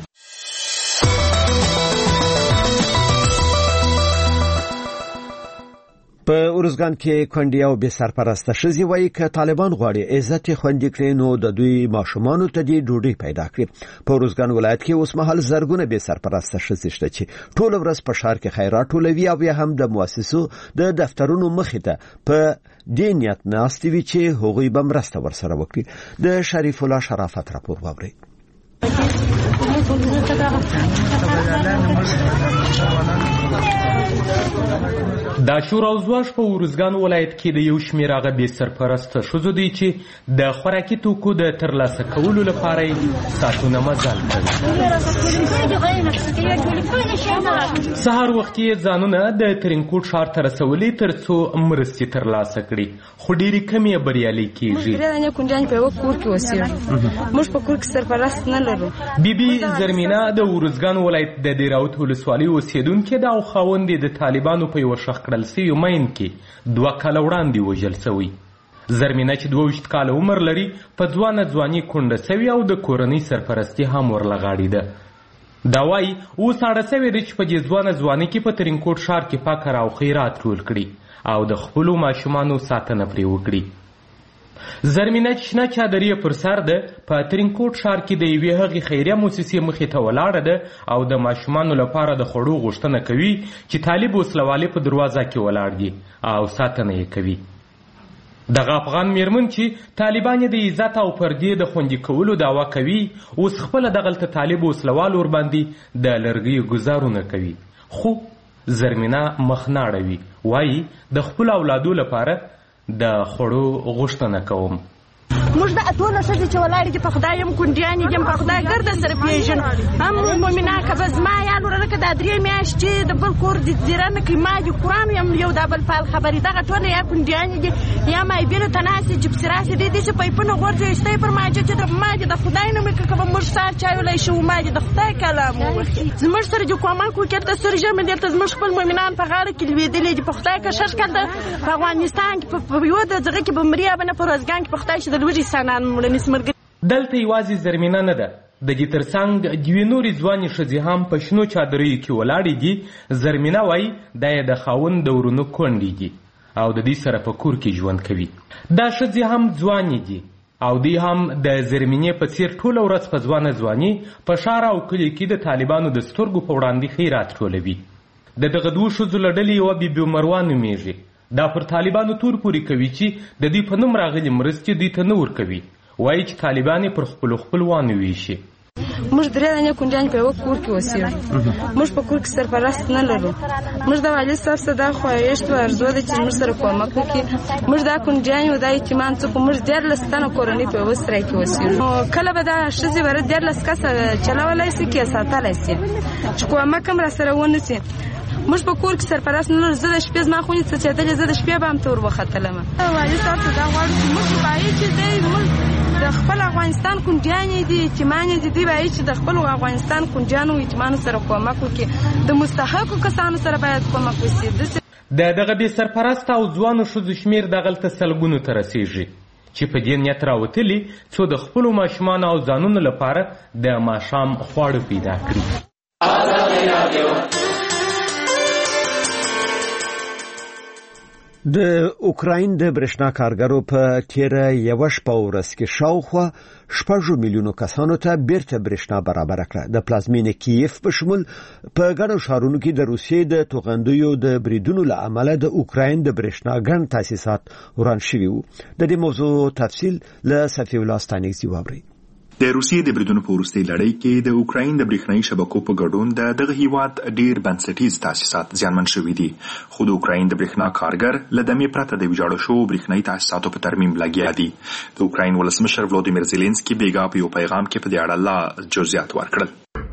په اورزګان کې کونډې او بې سرپرسته ښځې وایي چې طالبان غواړي عزت خوندي کړي نو د دوی ماشومانو ته دې ډوډۍ پیدا کړي. په اورزګان ولایت کې اوس مهال زرګونه بې سرپرسته ښځې شته چې ټول ورځ په ښار کې خیرات ټولوي او یا هم د مؤسسو د دفترونو مخې ته په دې نیت ناستې وي چې هغوی به مرسته ورسره وکړي. د شریف الله شرافت راپور واورئ. دا شور او زواج په اورزګان ولایت کې د یو شمېر هغه بې سرپرسته ښځو دی چې د خوراکي توکو د ترلاسه کولو لپاره یې ساعتونه مزل کوي. سهار وختي یې ځانونه د ترینکوټ ښار ته رسولي تر څو مرستې ترلاسه کړي، خو ډېرې کمې یې بریالۍ کېږي. موږ په کور کې سرپرست نه لرو. بیبي زرمینه د اورزګان ولایت د دیراوت ولسوالۍ اوسېدونکې ده او خاوند یې د طالبانو په یوه ښخ کړل سوي مین کې دوه کاله وړاندې وژل سوی. زرمینه چې دوه ویشت کاله عمر لري په ځوانه ځواني کونډه سوي او د کورنۍ سرپرستي هم ورله غاړې ده. دا وایي اوس اړه سوې ده چې په دې ځوانه ځواني کې په ترینکوټ ښار کې فقر او خیرات ټول کړي او د خپلو ماشومانو ساتنه پرې وکړي. زرمینه چې شنه چادرې پر سر ده په ترینکوټ ښار کې د یوې هغې خیریه موسسې مخې ته ولاړه ده او د ماشومانو لپاره د خوړو غوښتنه کوي چې طالب وسلوالې په دروازه کې ولاړ دي او ساتنه یې کوي. دغه افغان میرمن چې طالبان یې د عزت او پردې د خوندي کولو دعوا کوي اوس خپله دغلته طالب وسلوال ورباندې د لرګیو ګزارونه کوي، خو زرمینه مخ نه اړوي. وایي د خپلو اولادو لپاره د خوړو غوښتنه کوم. موږ د ټوله ښځې چې ولاړې دي په خدای یم کونډیانې دي په خدای ګرده سره پېژنو. هم مؤمنه که به زما یا لوره لکه دا درې میاشتې د بل کور دي زیره نه کوي، ما دي قرآن یم یو دا بل فال خبرې دغه ټوله یا کونډیانې دي یا مایبینو ته ناستې جپسې راستې دی دي چې پیپونه غورځوي ایسته یې پر ماجه چې ما دي د خدای نوم یې که به موږ سهار چای ولی شو ما دي د خدای کلام ووخي. زموږ سره دي کومک وکړ د سر ژمې دلته زموږ خپل مؤمنان په غاړه کې لوېدلي دي. په خدای که شش کال په افغانستان کې په یوه د دغه کې به مري به نه په روزګان کې په خدای چې د لوږې سانان دلته یوازې زرمینه نه ده، د دې ترڅنګ دوې نورې ځوانې ښځې هم په شنو چادریو کې ولاړې دي. زرمینه وایي دا یې د خاوند د ورونو کونډې دي او د دې سره په کور کې ژوند کوي. دا ښځې هم ځوانې دي او دوی هم د زرمینې په څیر ټوله ورځ په ځوانه ځواني په ښار او کلي کې د طالبانو د سترګو په وړاندې خیرات ټولوي. د دغه دوو ښځو له ډلې یوه بیبي مروه نومیږي. دا پر طالبانو تور پورې کوي چې د دوی په نوم راغلي مرستې دوی ته نه ورکوي. وایي چې طالبان یې پر خپلو خپلوانو ویشي. موږ درې دانې کونډیانې په یوه کور کې اوسېږو. موږ په کور کې سرپرست نه لرو. موږ د والي صاحب څخه دا خواهش و ارزو ده چې موږ سره کومک وکړي. موږ دا کونډیانې و دا یتیمان څوک موږ دیارلس تنه کورنۍ په یوه سرای کې اوسېږو. کله به دا ښځې به دیارلس کسه چلولی شي که ساتلی شي چې کومک هم راسره ونه شي. موږ په کور کې سرپرست نه لرو. زه د شپې زما خونې څڅېدلې زه د شپې به هم ته ور وختلم. والي صاحب ته دا غواړو چې موږ وایي چې دی موږ د خپل افغانستان کونډیانې دي یتیمانې دي دوی وایي چې د خپل افغانستان کونډیانو او یتیمانو سره کومک وکړي. د مستحقو کسانو سره باید کومک وشي. د دغه بې سرپرسته او ځوانو ښځو شمېر دغلته سلګونو ته رسېږي چې په دې نیت راوتلي څو د خپلو ماشومانو او ځانونو لپاره د ماښام خواړه پیدا کړي. د اوکراین د برېښنا کارګرو په تیره یوه شپه ورځ کې شاوخوا شپږو میلیونو کسانو ته بیرته برېښنا برابره کړه. د پلازمینې کیف په شمول په ګڼو ښارونو کې د روسیې د توغندیو د بریدونو له امله د اوکراین د برېښنا ګڼ تاسیسات وران شوي وو. د دې موضوع تفصیل له صفي الله ستانکزي واورئ. د روسیې د بریدونو په وروستۍ لړۍ کې د اوکراین د برېښنایي شبکو په ګډون د دغه هیواد ډېر بنسټیز تاسیسات زیانمن شوي دي، خو د اوکراین د برېښنا کارګر له دمې پرته د ویجاړو شوو برېښنایي تاسیساتو په ترمیم لګیا دي. د اوکراین ولسمشر ولودیمیر زيلنسکي بیګا په یو پیغام کې په دې اړه لا جزئیات ورکړل.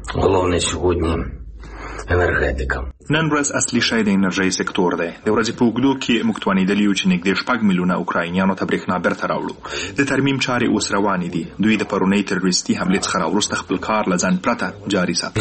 انرژیتیکا نن ورځ اصلي شی د انرژۍ سکتور دی. د ورځې په اوږدو کې موږ توانېدلي یو چې نږدې شپږ میلیونه اوکراینیانو ته برېښنا بیرته راوړو. د ترمیم چارې اوس روانې دي. دوی د پرونۍ تروریستي حملې څخه راوروسته خپل کار له ځنډ پرته جاري ساتي.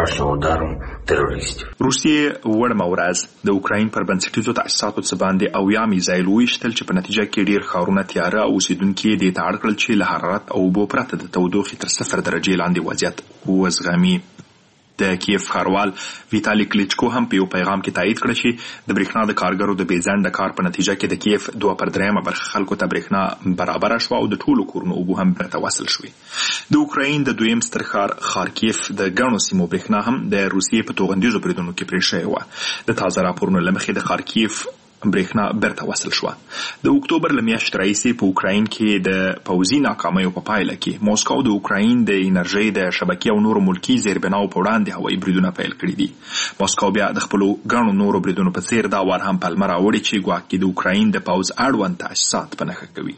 روسیې وړمه ورځ د اوکراین پر بنسټیزو تاسیساتو څه باندې اویا میزایل وویشتل چې په نتیجه کې ډېر ښارونه تیاره او اوسېدونکي یې دې ته اړ کړل چې له حرارت او اوبو پرته د تودوخې تر صفر درجې لاندې وضعیت وزغمي. د کیف ښاروال ویتالی کلیچکو هم په یو پیغام کې تایید کړ چې د برېښنا د کارګرو د بېځنډه کار په نتیجه کې د کیف دوه پر دریمه برخه خلکو ته برېښنا برابره شوه او د ټولو کورونو اوبه هم بیرته وصل شوې. د اوکراین د دویم ستر ښار خارکیف د ګڼو سیمو برېښنا هم د روسیې په توغندیزو بریدونو کې پرې شوې وه. د تازه راپورونو له مخې د خارکیف برېښنا بیرته وصل شوه. د اکتوبر له میاشتې راهیسې په اوکراین کې د پوځي ناکامیو په پایله کې موسکو د اوکراین د انرژۍ د شبکې او نورو ملکي زیربناو په وړاندې هوایي بریدونه پیل کړي دي. موسکو بیا د خپلو ګڼو نورو بریدونو په څیر دا وار هم پلمه راوړې چې ګواکې د اوکراین د پوځ اړوند تاسیسات په نښه کوي.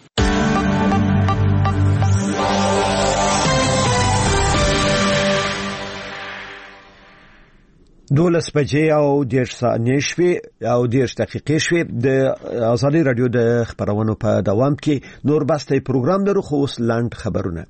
دولس بجې او دېرش ثانیې شوې او دېرش دقیقې شوې. د ازادي راډیو د خبرونو په دوام کې نور بسته پروګرام لرو، خو اوس لاند خبرونه.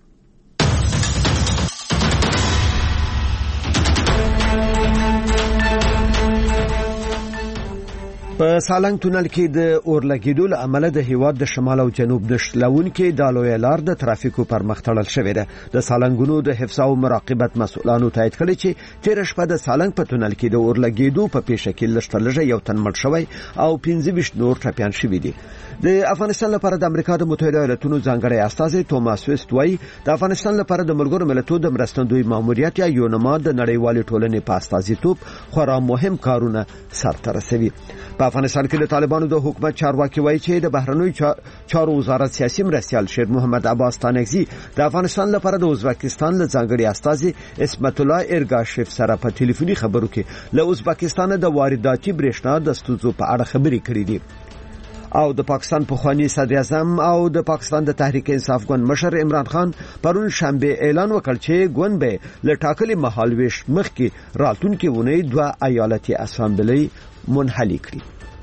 په سالنګ تونل کې د اورلګیدو له امله د هیواد د شمال او جنوب نښلونکي د لوی لار د ترافیکو پر مخ تړل شوې ده. د سالنګونو د حفظ او مراقبت مسؤلانو تایید کړی چې تیر شپه د سالنګ په تونل کې د اورلګیدو په پیښه کې لږترلږه یو تن مړ شوی او پنځه ویشت نور ټپیان شوي دي. د افغانستان لپاره د امریکا د متحده ایالاتونو ځانګړی استازی توماس ویست وایي د افغانستان لپاره د ملګرو ملتونو د مرستندوی ماموریت یا یونما د نړیوالې ټولنې په استازیتوب خورا مهم کارونه سرته رسوي. په افغانستان کې د طالبانو د حکومت چارواکي وایي چې د بهرنیو چارو وزارت سیاسي مرستیال شیر محمد عباس تانکزي د افغانستان لپاره د ازبکستان له ځانګړي استازي اسمت الله ارګاشف سره په ټلیفوني خبرو کې له ازبکستان د وارداتي برېښنا د ستونزو په اړه خبرې کړې دي. او د پاکستان پخوانی صدر اعظم او د پاکستان د تحریک انصاف ګوند مشر عمران خان پرون شنبه اعلان وکړ چې ګوند به له ټاکلي مهالويش مخکې راتلونکي ونې دوه ایالتي اسامبلې منحلي کړي.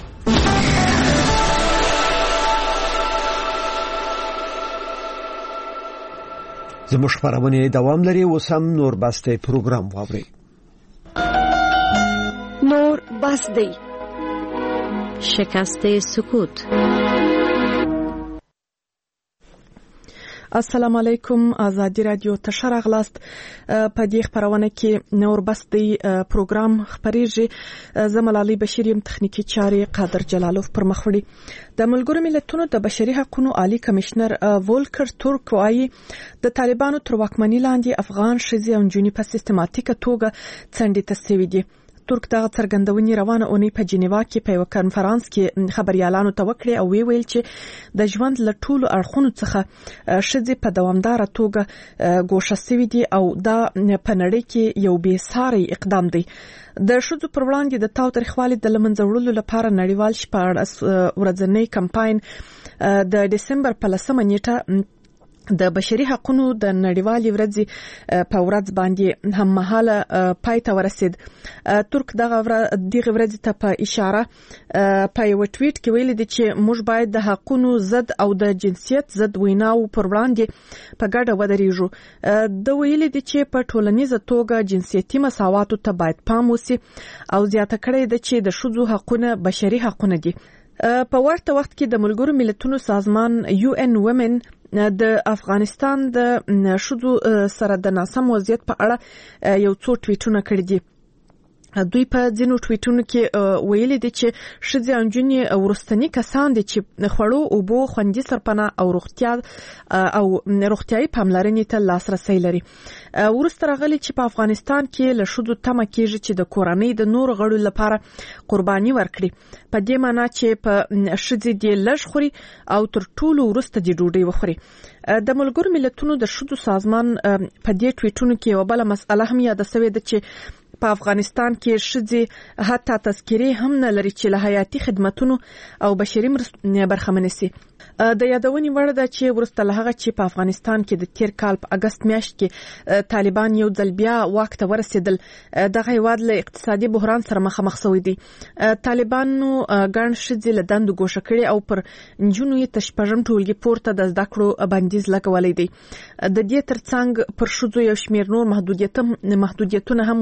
زموږ خبرونه دوام لري. اوس هم نور بسته پروګرام واوري. نور بسته شکست سکوت. السلام علیکم. ازادي رادیو ته شرغلاست. په دې خبرونه کې نور بستی پروګرام خبريږي. زملالي بشيریم تخنیکی چاري قادر جلالوف پر مخوړي. د ملګرو ملتونو د بشري حقوقو عالی کمشنر وولکر تورک وايي د طالبانو تر واکمنۍ لاندې افغان شذي او جنونی په سیستماتیکه توګه څنډې تسوي دي. ترک دغه څرګندونې روانه اونۍ په جنیوا کې په یو کنفرانس کې خبريالانو ته وکړي او وی ویل چې د ژوند له ټولو اړخونو څخه شذي په دوامدار توګه ګوښه سوي دي او دا په نړۍ کې یو بې ساري اقدام دی. د شذو پر وړاندې د تاو تاریخوالي د لمنځه وړلو لپاره نړیوال شپږ ورځنی کمپاین د دسمبر په لسمه نیټه د بشري حقوقو د نړیوالې ورځې په ورځ باندې هم مهاله پای ته ورسید. ترک دغه دغه ورځ ته په اشاره په یو ټویټ کې ویل دي چې موږ باید د حقوقو ضد او د جنسیت ضد ویناو پر وړاندې په ګډه ودرېږو. د ویل دي چې په ټولنیزه توګه جنسیتي مساواتو ته باید پام وشي او زیاته کړی ده چې د ښځو حقوقونه بشري حقوقونه دي. په ورته وخت کې د ملګرو ملتونو سازمان یو ان وومن د افغانستان د ښځو سره د ناسم وضعیت په اړه یو څو ټویټونه کړي دي. دوی په ځینو ټویټونو کې ویلي دي چې ښځې او نجونې ورستنی کسان دي چې خوړو اوبو خوندي سرپناه او روغتیا او روغتیايي پاملرنې ته لاسرسي لري. ورسته راغلي چې په افغانستان کې له ښځو تمه کېږي چې د کورنۍ د نور غړو لپاره قرباني ورکړي، په دې معنی چې په ښځې دې لږ خوري او تر ټولو ورسته دې ډوډۍ وخوري. د ملګرو ملتونو د ښځو سازمان په دې ټویټونو کې یو بل مسله هم یاد شوې ده چې په افغانستان کې ښځې حتی تذکرې هم نه لري چې له حیاتي خدماتونو او بشري برخمنې سي. د یادونې وړ ده چې ورسته له هغه چې په افغانستان کې د تیر کال په اگست میاشت کې طالبان یو ځل بیا واک ته ورسېدل، دغه هیواد له اقتصادي بحران سره مخامخ شوی دی. طالبانو ګڼ ښځې له دندو ګوښه کړي او پر نجونو یې تر شپږم ټولګي پورته د زده کړو بندیز لګولی دی. د دې ترڅنګ پر ښځو یو شمېر نور محدودیتونه هم وضع شوي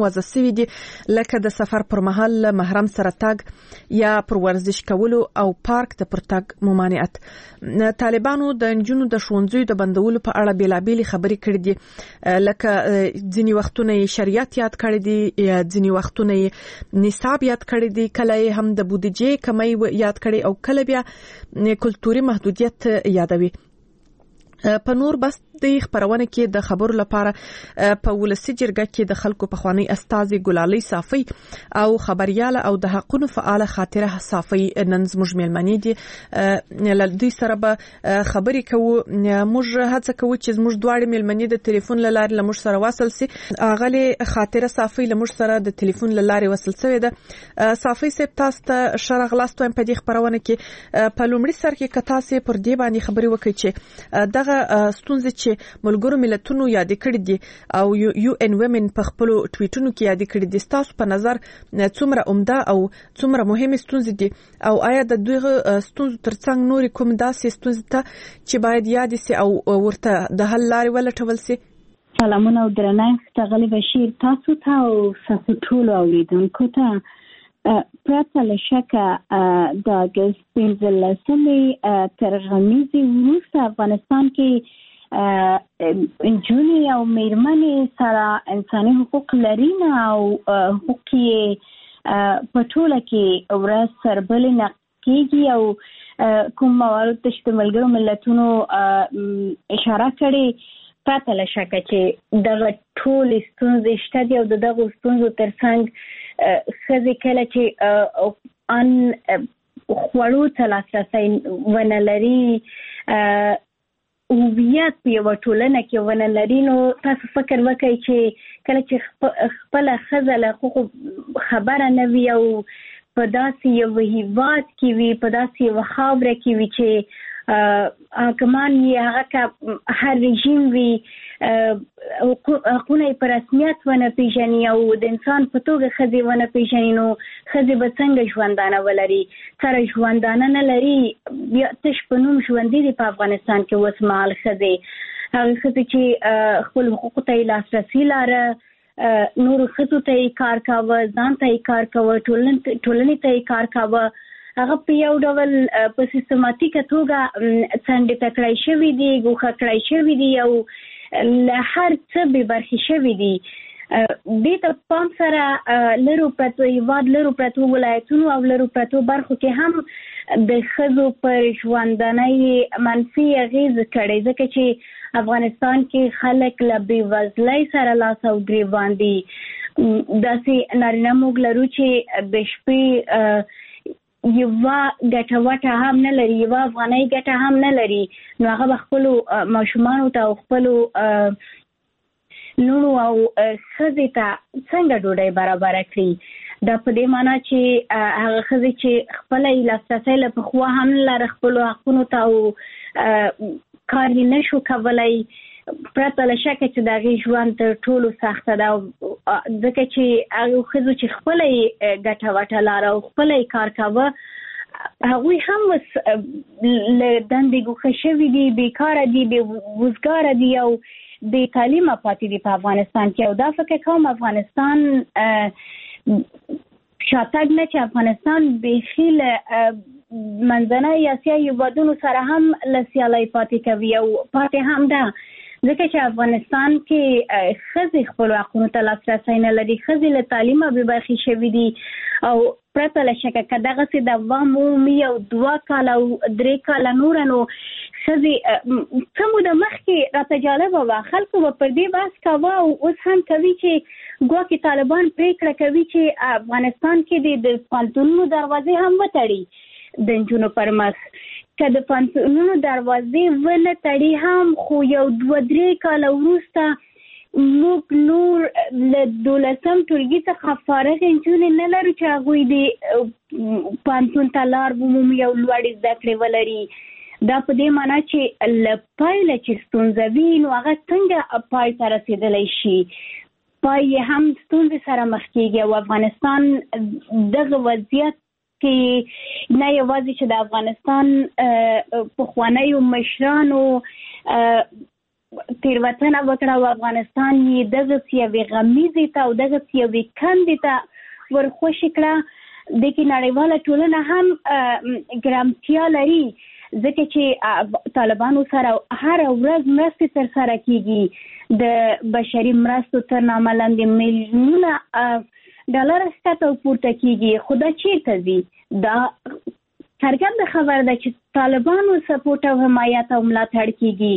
شوې دي لکه د سفر پر مهال محرم سره تګ یا پر ورزش کولو او پارک ته پر تګ ممانعت. طالبانو د نجونو د ښوونځیو د بندولو په اړه بیلابېلې خبرې کړې دي، لکه ځینې وختونه یې شریعت یاد کړی دی یا ځینې وختونه یې نصاب یاد کړی دی، کله یې هم د بودیجې کمی یاد کړی او کله بیا کلتوري محدودیت یادوي. په نور بس د خبرونه کې د خبرو لپاره په ولسي جرګه کې د خلکو په خواني استاذ ګلالي صافي او خبرياله او د حقونو فعال خاطره صافي نن زموږ ملمنې دي ل دوی سره به خبرې کوو. موږ هڅه کوو چې زموږ دواړه ملمنې د ټلیفون لاره لمر سره وصل سي. اغلی خاطره صافي لمر سره د ټلیفون لاره وصل شوی ده. صافي سپ تاسو ته شرغ لاستو په دې خبرونه کې په لومړي سر کې کتا سي پر دی باندې خبرې وکړي چې دغه ستونزې چې ملګرو ملتونو یاد کړی دي او یو ان ومن په خپل ټویټونو کې یاد کړی دي، تاسو په نظر څومره عمده او څومره مهمه ستونزې دي او آیا د دوی ستونزو ترڅنګ نور کوم داسې ستونزې ته چې باید یاد سي او ورته د حل لارې ولټول سي؟ سلامونه او درنښت ښاغلی بشیر تاسو ته او تاسو ټول اوریدونکو ته. پرته له شکه د اګست پنځلسمې تر غمیزې وروسته افغانستان کې نجونې او میرمنې سره انساني حقوق لري نه او حقوق یې په ټوله کې ورځ سربلې نه کېږي او کوم موارد چې د ملګرو ملتونو اشاره کړې پرته له شکه چې دغه ټولې ستونزې شته دي او د دغو ستونزو ترڅنګ ښځې کله چې ان خوړو ته لاسرسی ونه لري، هویت په یوه ټولنه کې ونه لري، نو تاسو فکر وکړئ چې کله چې خپله ښځه له حقوقو خبره نه وي او په داسې یو هیواد کې وي، په داسې یوه خاوره کې وي چې حاکمان یې هغه که هر رژیم وي حقونه یې په رسمیت ونه پیژني او د انسان په توګه ښځې ونه پیژني، نو ښځې به څنګه ژوندانه ولري؟ سره ژوندانه نه لري، بیا تش په نوم ژوندي دي په افغانستان کې اوس مهال ښځې. هغه ښځې چې خپل حقوقو ته یې لاسرسي لاره، نورو ښځو ته یې کار کاوه، ځان ته یې کار کاوه، ټولنې ته یې کار کاوه، هغه په یو ډول په سیستماتیکه توګه څنډې ته کړای شوي دي، ګوښه کړای شوي دي او له هر څه بې برخې شوي دي. دې ته پام سره لرو پرتو هیواد لرو پرتو ولایتونو او لرو پرتو برخو کې هم د ښځو پر ژوندانه منفي اغېز کړی، ځکه چې افغانستان کې خلک له بېوزلۍ سره لاس او ګریوان دي. داسې نارینه موږ لرو چې د شپې یوه ګټه وټه هم نه لري، یوه افغانۍ ګټه هم نه لري، نو هغه به خپلو ماشومانو ته او خپلو لوڼو او ښځې ته څنګه ډوډۍ برابره کړي؟ دا په دې معنا چې هغه ښځې چې خپله یې لاسرسی له پخوا هم نه لره خپلو حقونو ته او کار یې نه شو کولی، پرته له شکه چې د هغې ژوند تر ټولو سخته ده، ځکه چې هغو ښځو چې خپله یې ګټه وټه لاره او خپله یې کار کاوه، هغوی هم اوس له دندې ګوښه شوي دي، بېکاره دي، بېوزګاره دي او بې تعلیمه پاتې دي په افغانستان کې. او دا فکر کوم افغانستان شاتګ نه چې افغانستان بیخي له منځنۍ اسیا هېوادونو سره هم له سیالۍ پاتې کوي او پاتې هم ده، ځکه چې افغانستان کې ښځې خپلو حقونو ته لاسرسی نه لري، ښځې له تعلیمه بې برخې شوي دي او پرته له شکه که دغسې دوام ومومي او دوه کاله او درې کاله نوره، نو ښځې څه موده مخکې راته جالبه وه خلکو به پر دې بحث کاوه او اوس هم کوي چې ګواکې طالبان پرېکړه کوي چې افغانستان کې د پوهنتونونو دروازې هم وتړي د نجونو پر مخ. که د پوهنتونونو دروازې ونه تړي هم، خو یو دوه درې کاله وروسته موږ نور له دولسم ټولګي څخه فارغ نجونې نه لرو چې هغوی د پوهنتون ته لار ومومي او لوړې زده کړې ولري. دا په دې معنا چې له پیله چې ستونزه وي نو هغه څنګه پای ته رسېدلی شي، پای یې هم ستونزې سره مخ کېږي او افغانستان دغه وضعیت کې نه یوازې چې د افغانستان پخوانیو مشرانو تیروتنه وکړه او افغانستان یې دغه یوې غمیزې ته او دغه یوې کندې ته ورخوشي کړه د کې نړیواله ټولنه هم ګرامتیا لري ځکه چې طالبانو سره هر ورځ مرستې ترسره کیږي د بشري مرستو تر نامه لاندې میلیونونه ډالر ښکته پورته کیږي خو دا چیرته ځي دا څرګنده خبره ده چې طالبانو سپورټ او حمایت او ملاتړ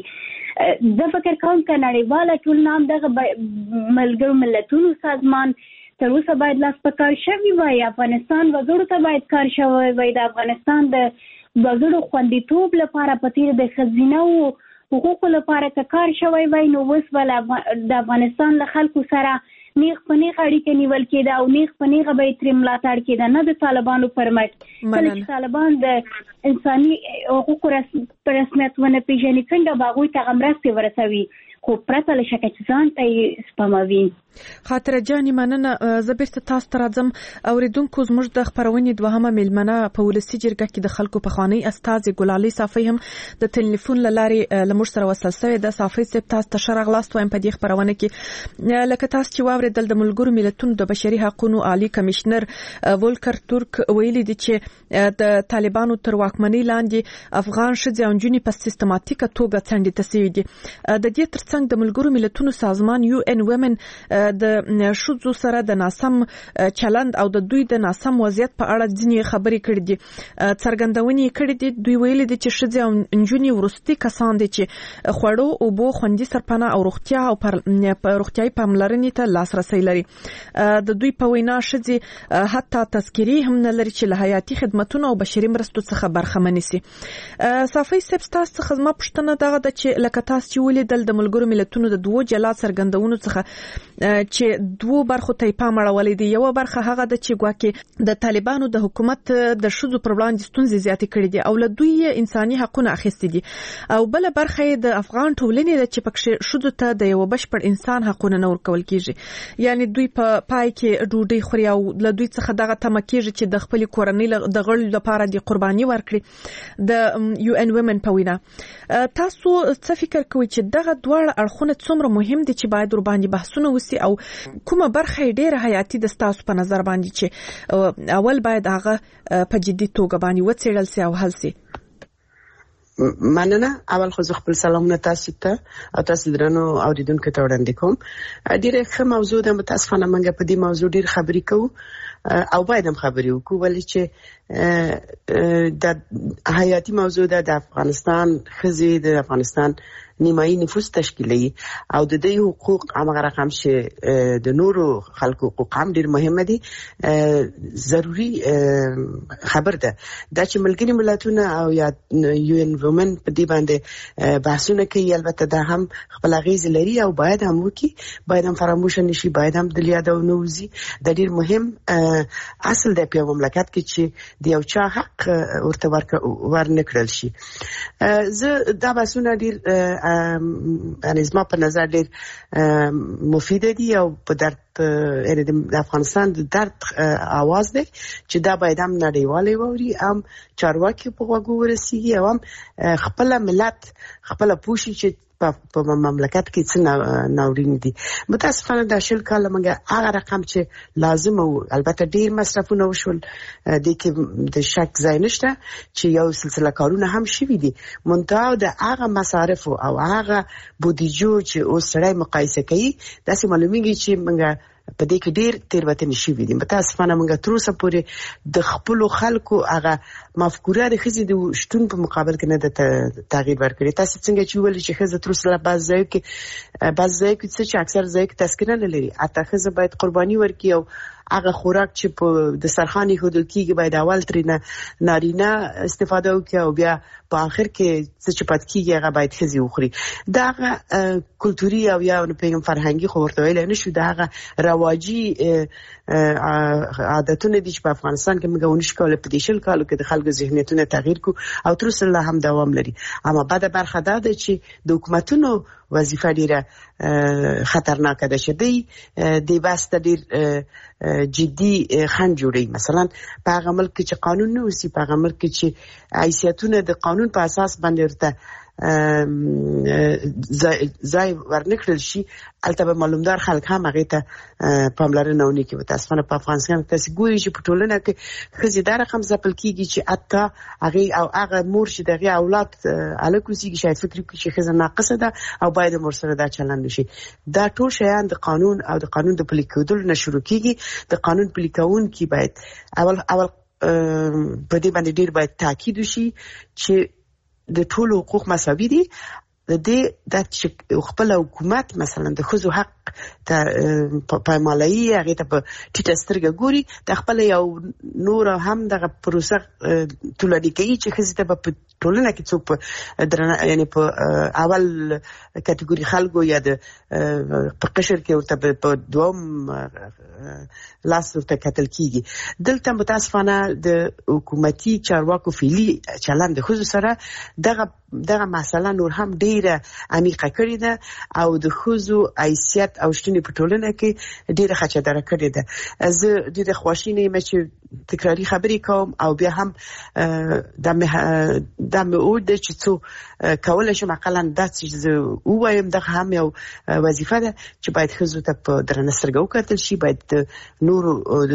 کیږي زه فکر کوم چې نړیواله ټولنه هم دغه ملګرو ملتونو سازمان تر اوسه باید لاس په کار شوی وای افغانستان وګړو ته باید کار شوی وای د افغانستان د وګړو خوندیتوب لپاره په تیر د ښځینه او حقوقو لپاره که کار شوی وای نو اوس به د افغانستان له خلکو سره نیغ په نیغ اړیکه نیول کېده او نیغ په نیغه به یې ترې ملاتړ کېده نه د طالبانو پر مټ کله چې طالبان د انساني حقوقو په رسمیت ونه پېژني څنګه به هغوی ته هغه مرستې ورسوي خو پرته له شکه چې ځان ته یې سپموي. خاطره جانې مننه. زه بیرته تاسو ته راځم. اورېدونکو زموږ د خپرونې دوهمه میلمنه په ولسي جرګه کې د خلکو پخوانی استازي ګلالۍ صافۍ هم د ټلیفون له لارې له موږ سره وصل شوې ده. صافۍ صاحب تاسو ته ښه راغلاست وایم په دې خپرونه کې. لکه تاسو چې واورېدل د ملګرو ملتونو د بشري حقوقو عالی کمشنر ولکر تورک ویلي دي چې د طالبانو تر واکمنۍ لاندې افغان ښځې او نجونې په سیستماتیکه توګه څنډې ته شوي دي. د دې تر څنګ د ملګرو ملتونو سازمان یو ان وومن د ښځو سره د ناسم چلند او د دوی د ناسم وضعیت په اړه ځینې خبرې کړې دي څرګندونې کړې دي. دوی ویلي دي چې ښځې او نجونې وروستي کسان دي چې خوړو اوبو خوندي سرپناه او روغتیا او په روغتیايي پاملرنې ته لاسرسی لري. د دوی په وینا ښځې حتی تذکیري هم نه لري چې له حیاتي خدمتونو او بشري مرستو څخه برخمنې سي. صافۍ صاحب تاسو څخه زما پوښتنه دغه ده چې لکه تاسو چې ولیدل د ملګرو ملتونو د دوو جلا څرګندونو څخه چې دوه برخو ته پام اړولې دي. یو برخه هغه د چې ګواکې د طالبانو د حکومت د ښځو پر وړاندې ستونزې زیاتې کړې دي او له دوی انساني حقوقونه اخیستي دي او بل برخه د افغان ټولنې د چې پکې ښځو ته د یو بشپړ انسان حقوقونه نه ورکول کیږي. یعنی دوی په پای کې ډوډۍ خوري او له دوی څخه دغه تمه کیږي چې د خپل کورنۍ د غړو لپاره د قرباني ورکړي. د یو ان وومن په وینا تاسو څه فکر کوئ چې دغه دواړه اړخونه څومره مهم دي چې باید ور باندې بحثونه وسی او کومه برخه ډیره حیاتي د تاسو په نظر باندې چې اول باید هغه په جدي توګه باندې وڅېړل سي او حل سي؟ مننه. اول خو زه خپل سلامونه تاسو ته او تاسو درنو اوریدونکو ته وړاندې کوم. ډیره ښه موضوع ده. متاسفانه موږ په دې موضوع ډیر خبرې کوو او باید هم خبرې وکړو ولې چې د حیاتي موضوع ده. د افغانستان ښځې د افغانستان نیمایي نفوس تشکیلوي او د دوی حقوق هغه رقم چې د نورو خلکو حقوق هم ډیر مهمه دي. ضروری خبر ده دا چې ملګري ملتونه او یا یو ان وومن په دې باندې بحثونه کوي. البته دا هم خپل اغیز لري او باید هم وکړي. باید هم فراموش نشي. باید هم د یاد او نوزي د ډیر مهم اصل د په مملکت کې چې د یو چا حق ورته ورنکړل شي. زه دا بحثونه ډیر یعنی زما په نظر ډیر مفید دي او په درد یعنی د افغانستان د درد आवाज دی چې دا باید هم نړیوالې ووري هم چارواکي په غوږ ورسیږي او هم خپل ملت خپل پوښي چې په مملکت کې څه ناورین دي. متاسفانه د شل کال موږ هغه رقم چې لازم او البته ډیر مصرفونه وشول د کې د شک ځای نشته چې یو سلسله کارونه هم شوي دي. منتها د هغه مصارف او هغه بودیجو چې اوس سره مقایسه کوي داسې معلومیږي چې موږ په دې کې ډیر تیروتنې شوي دي. متاسفانه موږ تر اوسه پورې د خپل خلکو هغه مفکوره د ښځې د شتون په مقابل کې نه د تغییر ورکړي. تاسو څنګه چې ویل چې ښځه تر اوسه بعض ځای کې بعض ځای کې څه چې اکثر ځای کې تذکره نه لري اته ښځه باید قرباني ورکړي او هغه خوراک چې په د سرخاني هودل کېږي باید اول ترې نه نارینه استفاده وکړي او بیا په آخر کې څه چې پات کېږي هغه باید ښځې وخوري. دا هغه کلتوري او یا پیغام فرهنګي خو ورته ویلی نه شو. دا هغه رواجي عادتونه دي چې په افغانستان کې موږ ونشو کولی په دې شل کالو کې د خلکو ذهنیتونه تغییر کړو او تر اوسه لا هم دوام لري. اما بده برخه دا ده چې د حکومتونو وظیفه ډیره خطرناکه ده چې دوی د بسته ډیر جدي خنډ جوړوي. مثلا په هغه ملک چې قانون نه وسی په هغه ملک چې حیثیتونه د قانون په اساس باندې ورته ځای ورنکړل شي البته به معلومدار خلک هم هغه ته پاملرنه ونی کوي. متاسفانه په افغانستان کې تاسو ګورئ چې په ټولنه کې خزي دا رقم ځپل کیږي چې اته هغه او هغه مور چې دغه اولاد الکوسیږي شاید فکر کوي چې خزه ناقصه ده او باید مور سره دا چلند وشي. دا ټول شیان د قانون او د قانون د پلي کېدل نه شروع کیږي. د قانون پلي کون کی باید اول اول په دې باندې ډیر باید تاکید وشي چې د ټول حقوق مساوي دي. د دې د خپل حکومت مثلا د خزو حق ته پایمالایي هغه ته په ټیټه سترګه ګوري د خپل یو نور هم دغه پروسه تولید کوي چې خزه ته په ټولنه کې څوک درنه یعنی په اول کټګوري خلکو یا د په قشر کې ورته په دوم لاس ورته کتل کیږي. دلته متاسفانه د حکومتي چارواکو فعلی چلند خزو سره دغه دغه مسله نور هم ډیره عمیقه کړې ده او د خزو حیثیت او شتونی په ټولنه کې ډیره خچدره کړې ده. زه ډیره خوشاله یم چې تکراری خبرې کوم او بیا هم د د مود چې څو کولای شم اقلا د څه وایم د هم یو وظیفه ده چې باید خزو ته په درنه سترګه وکتل شي. باید نور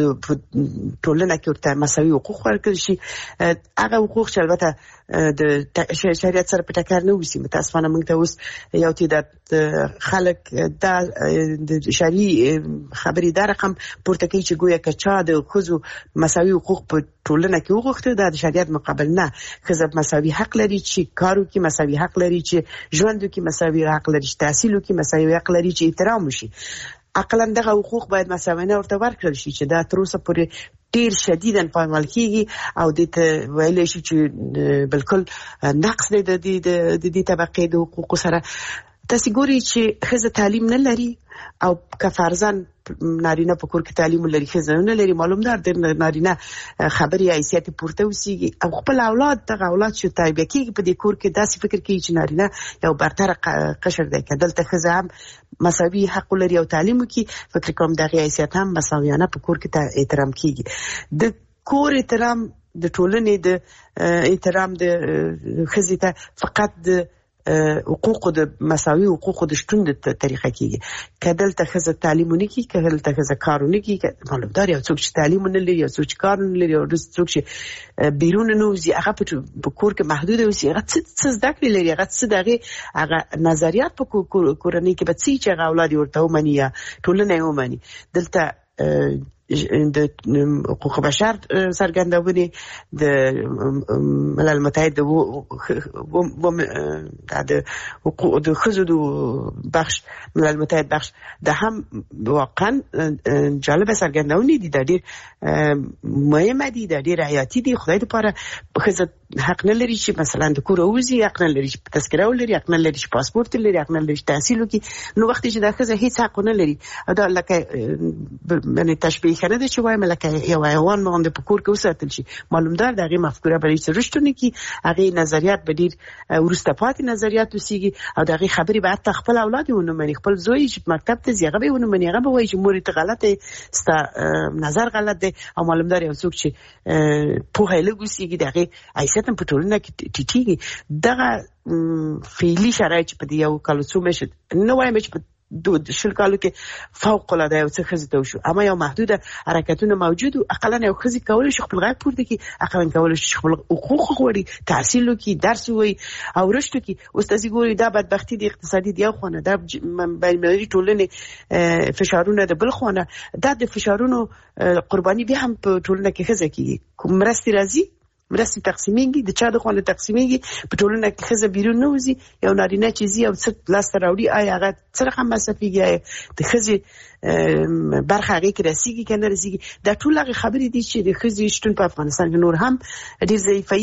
ټولنه کې ورته مساوي حقوق ورکړل شي. هغه حقوق چې البته د شریعت سره په ټکر نه وسی. متاسفانه موږ ته اوس یو تعداد خلک دا د شرعي خبرې دا رقم پورته کوي چې ګویا کچا د خزو مساوي حقوق په ټولنه کې وغوښته. دا د شریعت مقابل نه. خزه مساوي حق لري چې کارو کې مساوي حق لري چې ژوند کې مساوي حق لري چې تحصیل کې مساوي حق لري چې احترام وشي. عقلاً دغه حقوق باید مساوانه ورته ورکړل شي چې دا تر اوسه پورې ډیر شدیداً پایمال کیږي او د ویلې شي چې بالکل نقص دی د دې د دې طبقه د حقوق سره. تاسو ګورئ چې خزه تعلیم نه لري او که فرضاً نارینه په کور کې تعلیم لري خزه نه لري معلومدار د نارینه خبري حیثیت پورته وسیږي او خپل اولاد دغه اولاد شو تایب کیږي په دې کور کې داسې فکر کوي چې نارینه یو برتر قشر دی. کدلته خزه هم مساوي حق لري او تعلیم کوي فکر کوم دغه حیثیت هم مساویانه په کور کې احترام کیږي. د کور احترام د ټولنې د احترام د خزه ته فقط د حقوق د مساوي حقوق د شتون د طریقه کیږي. کدل ته خزه تعلیمونه کی کدل ته خزه کارونه کی معلومدار یو څوک چې تعلیم نه لري یو څوک چې کار نه لري او څوک چې بیرون نه وزي هغه په کور کې محدود وي. هغه څه زده کړی لري هغه څه دغه هغه نظریات په کورنۍ کې به څه چې اولاد ورته ومني یا ټولنه یې ومني. دلته د حقوق بشر سرګندونه د ملل متحد د حقوق د خزو د بخش ملل متحد بخش د هم واقعا جالب سرګندونه دي د ډیر مهمه دي د ډیر حیاتي دي. خدای دې لپاره خزه حق نه لري چې مثلا د کور اوزي حق نه لري چې تذکره ولري حق نه لري چې پاسپورت لري حق نه لري چې تحصیل وکړي. نو وخت چې د خزه هیڅ حق نه لري دا لکه باندې تشبیه کنه د چې وایم لکه یو حیوان باندې په کور کې وساتل شي. معلومدار دغه مفکوره به هیڅ رښتونه کی هغه نظریات به ډیر ورسته پاتې نظریات وسیږي او دغه خبرې به حتی خپل اولاد ونه مني. خپل زوی چې مکتب ته ځي هغه به ونه مني. هغه به وایي چې مور ته غلطه ستا نظر غلط دی او معلومدار یو څوک چې په هله وسیږي دغه حیثیت په ټولنه کې ټیټیږي. دغه فعلی شرایط په یو کال څو مشه نو وایم چې د شل کالو کې فوق العاده یو څه خزه ته شو اما یو محدوده حرکتونه موجود او اقلا یو خزه کول شي خپل غږ پورته کی اقلا کول شي خپل حقوق غوړي تحصیل کی درس وي او رشتو کی استاد ګوري دا بدبختی د اقتصادي دی خونه دا بین‌المللي ټولنې فشارونه د بل خونه دا د فشارونو قرباني به هم په ټولنه کې خزه کی کوم مرستي راځي مرستي تقسیمېږي د چا د خونه تقسیمېږي په ټولنه کې خزه بیرون نه وځي یو نارینه چیزي او څه لاس راوړي آیا هغه څه رقم مصرفيږي د خزه برخه هغه کې رسیږي کنه رسیږي دا ټول هغه خبرې دي چې د خزه شتون په افغانستان کې نور هم ډېر ضعیفي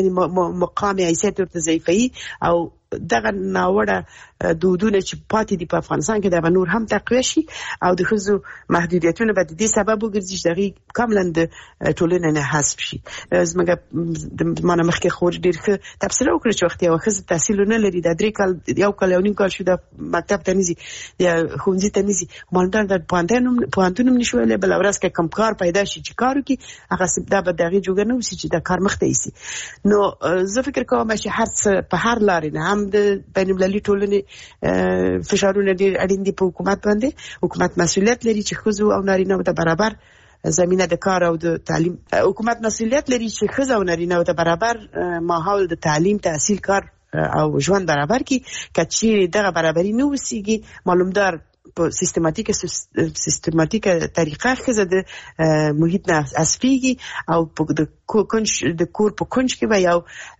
مقام حیثیت ورته ضعیفي او دغه ناوړه دودونه چې پاتې دي په افغانستان کې دا نور هم تقویه شي او د خزو محدودیتونه به د دې سبب وګرځي چې دغه کاملا د ټولنې نه حذف شي. زموږ د مانه مخکې خور ډېر ښه تفسیر وکړ چې وخت یو خزه تحصیل نه لري د درې کال یو کال یو نیم کال شو د مکتب ته نيزي یا ښوونځي ته نيزي مالدار د پوهنتون پوهنتون نشویل بل ورځ کې کم کار پیدا شي چې کارو کې هغه سبدا به دغه جوګه نه وسی چې د کار مخ ته ایسي. نو زه فکر کوم چې هر څه په هر لارې نه هم هم د بین المللي ټولنې فشارونه ډیر اړین دي په حکومت باندې. حکومت مسؤلیت لري چې ښځو او نارینه د برابر زمینه د کار او د تعلیم، حکومت مسؤلیت لري چې ښځه او نارینه د برابر ماحول د تعلیم، تحصیل، کار او ژوند برابر کی. کچې دغه برابرۍ نه وسیږي، معلومدار په سیستماتیکه سیستماتیکه طریقه ښځه د محیط نه اسپیږي او د کنج د کور په کنج کې به یو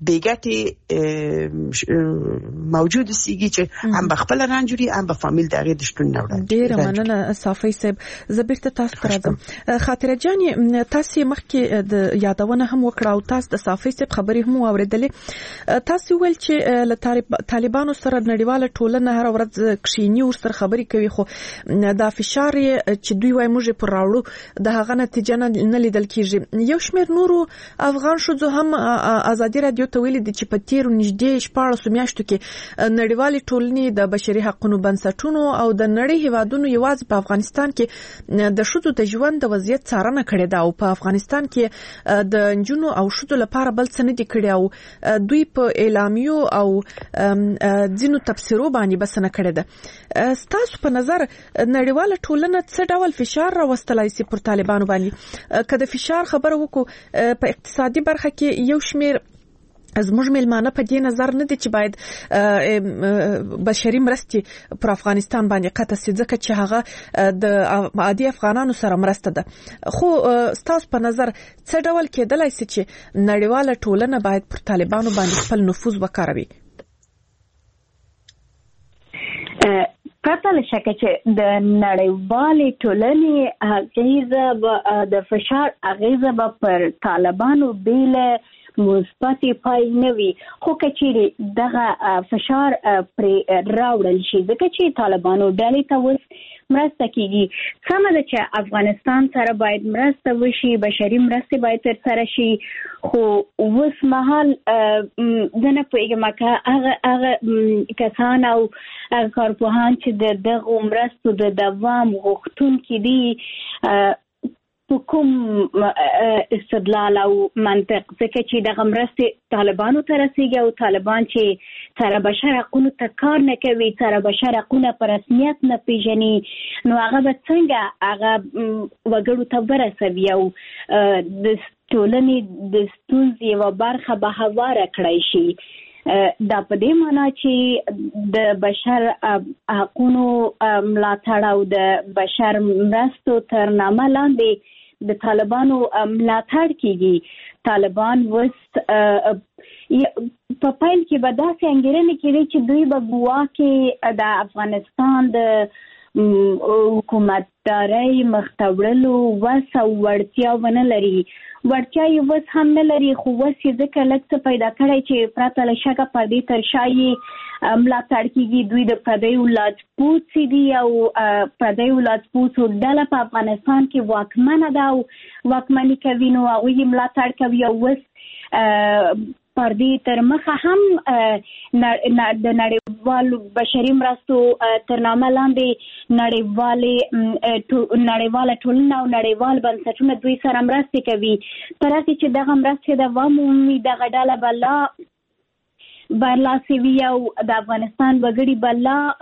بیګټي موجود سیږي چې هم بخپل رانجوري هم به فامیل د هغه د شتون نه وړي. ډیر مننه صافی صاحب. زبرته تاسو ته راځم. خاطره جان تاسو مخکې د یادونه هم وکړه او تاسو د صافی صاحب خبرې هم اوریدلې. تاسو ویل چې له طالبانو سره نړیواله ټولنه هر ورځ کښینی ور سره خبرې کوي، خو دا فشار چې دوی وای موږ پر راوړو د هغه نتیجه نه لیدل کیږي. یو شمېر نورو افغان شوزو هم ازادي رادیو ته ویلي دي چې په تیر نږدې شپاړسو میاشتو کې نړیوالې ټولنې د بشري حقوقو بنسټونو او د نړۍ هیوادونو یوازې په افغانستان کې د شوزو د ژوند د وضعیت څارنه کړې ده او په افغانستان کې د نجونو او شوزو لپاره بل څه نه دي کړی او دوی په اعلامیو او ځینو تفسیرو باندې بس نه کړی ده. ستاسو په نظر نړیواله ټولنه څه ډول فشار راوستلای شي پر طالبانو باندې؟ که د فشار خبره وکړو په اقتصادي برخه کې یو شمېر زموږ ملمانه په دې نظر نه دي چې باید بشري مرستې پر افغانستان باندې قطع سي، ځکه چې هغه د عادي افغانانو سره مرسته ده. خو ستاسو په نظر څه ډول کېدلای شي چې نړیواله ټولنه باید پر طالبانو باندې خپل نفوذ وکاروي؟ پرته له شکه چې د نړیوالې ټولنې اغیزه د فشار اغیزه به پر طالبانو بیل مثبت پای نه وي، خو کچېرې دغه فشار پر راوړل شي ځکه چې طالبانو ډلې ته وس مرسته کیږي. سمه ده چې افغانستان سره باید مرسته وشي، بشري مرستې باید تر سره شي، خو اوس مهال زه نه پوهېږم که هغه هغه کسان او هغه کارپوهان چې د دغو مرستو د دوام غوښتونکي دي په کوم استدلال او منطق، ځکه چې دغه مرستې طالبانو ته رسیږي او طالبان چې سره بشر حقونو ته کار نه کوي، سره بشر حقونه په رسمیت نه پیژني، نو هغه به څنګه هغه وګړو ته ورسوي او د ټولنې د ستونزې یوه برخه به هواره کړی شي. دا په دې معنا چې د بشر حقونو ملاتړ او د بشر مرستو تر نامه لاندې د طالبانو ملاتړ کیږي. طالبان وس په پیل کې به داسې انګیرنې کېږي چې دوی به ګواکې د افغانستان د حکومتدارۍ مختوړلو وس او وړتیا ونه لري. وړتیا یې وس هم نه لري، خو وس یې ځکه لږ څه پیدا کړی چې پرته له شکه پر دې تر شا یې ملاتړ کېږي. دوی د پردیو لاجپوڅي دي او پردیو لاجپوڅو ډله په افغانستان کې واکمنه ده او واکمني کوي، نو هغوی یې ملاتړ کوي او اوس پر دې تر مخه هم د نړیوالو بشري مرستو تر نامه لاندې نړیوالې نړیواله ټولنه او نړیوال بنسټونه دوی سره مرستې کوي. تر هغې چې دغه مرستې دوام ومومي دغه ډله به لا برلاسې وي او د افغانستان وګړي به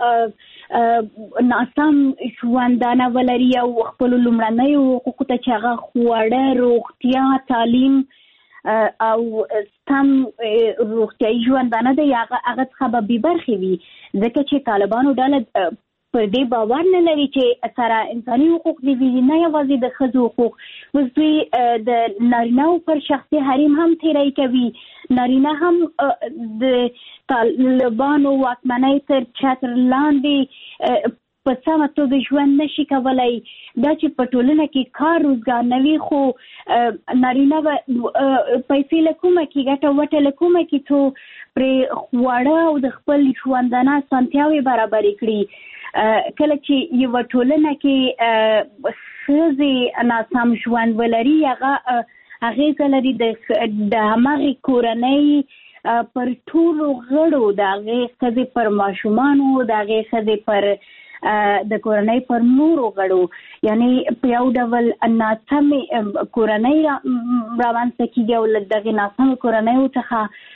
لا ناسم ژوندانه ولري او خپلو لومړنیو حقوقو ته چې هغه خواړه، روغتیا، تعلیم او سم روغتیایي ژوندانه دی هغه څخه به بې برخې وي، ځکه چې طالبانو ډله پر دې باور نه لري چې سره انساني حقوق دی وي، نه یوازې د ښځو حقوق. اوس دوی د نارینهو پر شخصي حریم هم تیری کوي، نارینه هم د طالبانو واکمنۍ تر چتر لاندې په سمه توګه ژوند نشي کولای. دا چې په ټولنه کې کار روزګار نه وي، خو نارینه به پیسې له کومه کې ګټه وټه له کومه کې څو پرې خواړه او د خپل ژوندانه اسانتیاوې برابرې کړي. کله چې یوه ټولنه کې ښځې ناسم ژوند ولري، هغه اغېزه لري د همغې کورنۍ پر ټولو غړو، د هغې ښځې پر ماشومانو، د هغې ښځې پر د کورنۍ پر نورو غړو، یعنی په یو ډول ناسمې کورنۍ رامنځته کېږي او له دغې ناسمو کورنیو څخه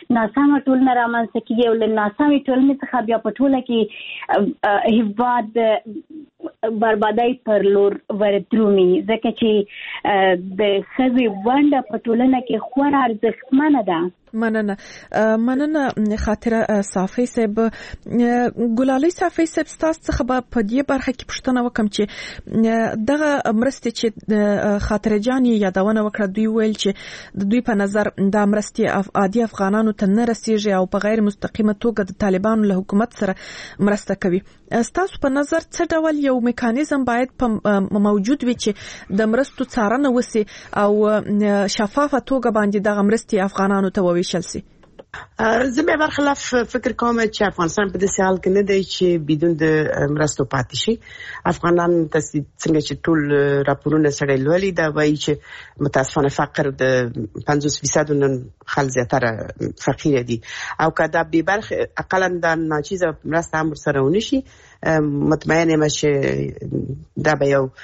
ناسمه ټولنه رامنځته کیږي او له ناسمې ټولنې څخه بیا په ټوله کې هیواد بربادۍ پر لور ورترومي ځکه چې د ښځې ونډه په ټولنه کې خورا ارزښتمنه ده. مننه مننه خاطره صافی صاحب. ګلالي صافی صاحب تاسو څخه په دې برخه کې پوښتنه وکم چې دغه مرستې چې خاطره جان یادونه وکړه دوی ویل چې د دوی په نظر د مرستې عادي افغانانو ته نه رسیږي او په غیر مستقیمه توګه د طالبانو له حکومت سره مرسته کوي. تاسو په نظر څه ډول یو میکانیزم باید موجود وي چې د مرستو څارنه وسی او شفافه توګه باندې د مرستې افغانانو ته وویشل شي؟ زه به برخلاف فکر کوم چې افغانستان په داسې حال کې نه دی چې بدون د مرستو پاتې شي. افغانان څنګه چې ټول راپورونه سره لولي دا وایي چې متاسفانه فقر د پنځوس فیصد نن خل زیاتره فقیر دي او کدا به برخه اقلا د ناچیزه مرسته هم سره ونشي. مطمئن یم چې دا به یو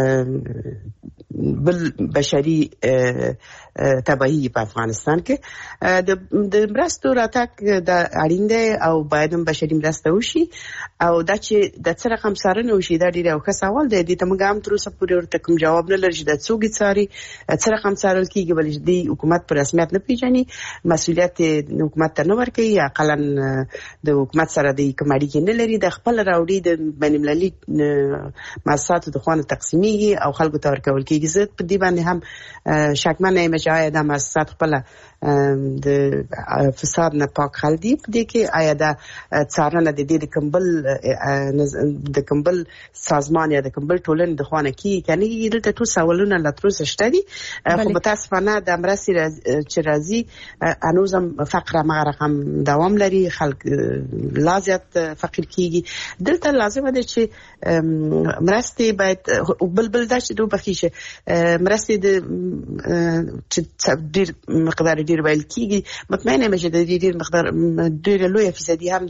بل بشري تباهي په افغانستان کې د مرستو راتګ د اړین دی او باید هم بشري مرسته وشي او دا چې د څه رقم څارنه وشي دا ډیر یو ښه سوال دی. د تمګ هم تر اوسه پورې ورته کوم جواب نه لري چې د څوګ څاري څه رقم څارل کیږي ولې د حکومت پر رسمیت نه پیژني مسؤلیت د حکومت ته نه ورکوي اقلا د حکومت سره د کماډي کې نه لري د خپل راوړي د بین المللي مؤسساتو د خوانه تقسیمي او خلکو ته ورکول کیږي. زه په دې باندې هم شکمن یم چې آیا د مؤسسات خپل د فساد نه پاک خل دي په دې کې آیا د څارنه د دې د کمبل د کمبل سازمان یا د کمبل ټولنې د خوانه کې کني دلته ټول سوالونه لا تر اوسه شته دي. خو متاسفانه د مرستې چې راځي انوزم فقر ما رقم دوام لري خلک لازم فقیر کیږي. دلته لازم ده چې مرستې باید بلبل دا چې دوه بخیشه مرستې د چې ډیر مقدار ډیر ویل کیږي. مطمئن یم چې د ډیر مقدار ډیر لوی فیصدي هم د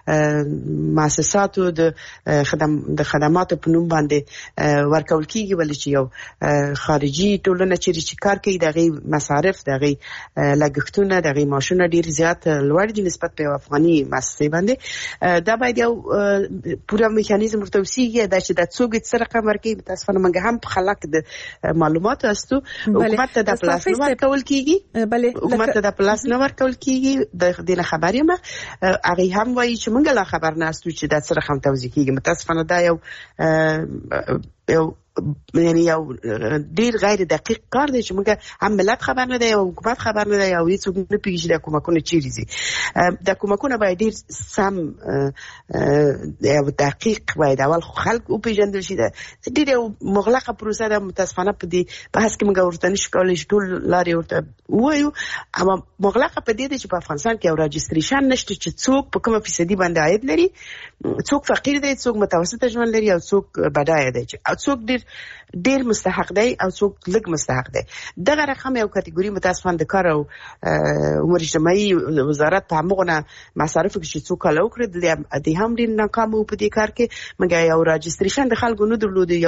مؤسساتو د خدم د خدماتو په نوم باندې ورکول کیږي ولې چې یو خارجي ټولنه چې کار کوي دغه مصارف دغه لګښتونه دغه ماشونه ډیر زیات لوړ دي نسبت په افغاني مؤسسې باندې. دا باید یو پوره میکانیزم ورتوسیږي دا چې د څوګ څه رقم ورکړي. متاسفانه موږ هم په خلک د معلوماتو استو حکومت ته د پلاس نه ورکول کیږي بله حکومت ته د پلاس نه ورکول کیږي د دې خبرې ما هغه هم وایي چې موږ لا خبر نه استو چې د څه رقم توزیع کیږي. متاسفانه دا یو یو یعنی یو ډیر غیر دقیق کار دی چې موږ هم ملت خبر نه دی او حکومت خبر نه دی او هیڅ نه پیږي د کومکونه چیرې دي. د کومکونه باید ډیر سم او دقیق باید اول خلک او پیژندل شي. ډیر یو مغلقه پروسه ده. متاسفانه په دې بحث کې موږ ورته نشو کولای چې ټول لارې ورته وایو اما مغلقه په دې چې په افغانستان کې یو راجستریشن نشته چې څوک په کومه فیصدي باندې عاید لري، څوک فقیر دی، څوک متوسط ژوند لري او څوک بډای دی او څوک ډیر ډیر مستحق دی او څوک لږ مستحق دی. دغه رقم یو کټګوري متاسفانه د کار او امور اجتماعي وزارت په موږ مصارف کې څوک کله وکړي د هم ډیر ناکام او په دې کار کې موږ یو راجستریشن د خلکو نه درلود یو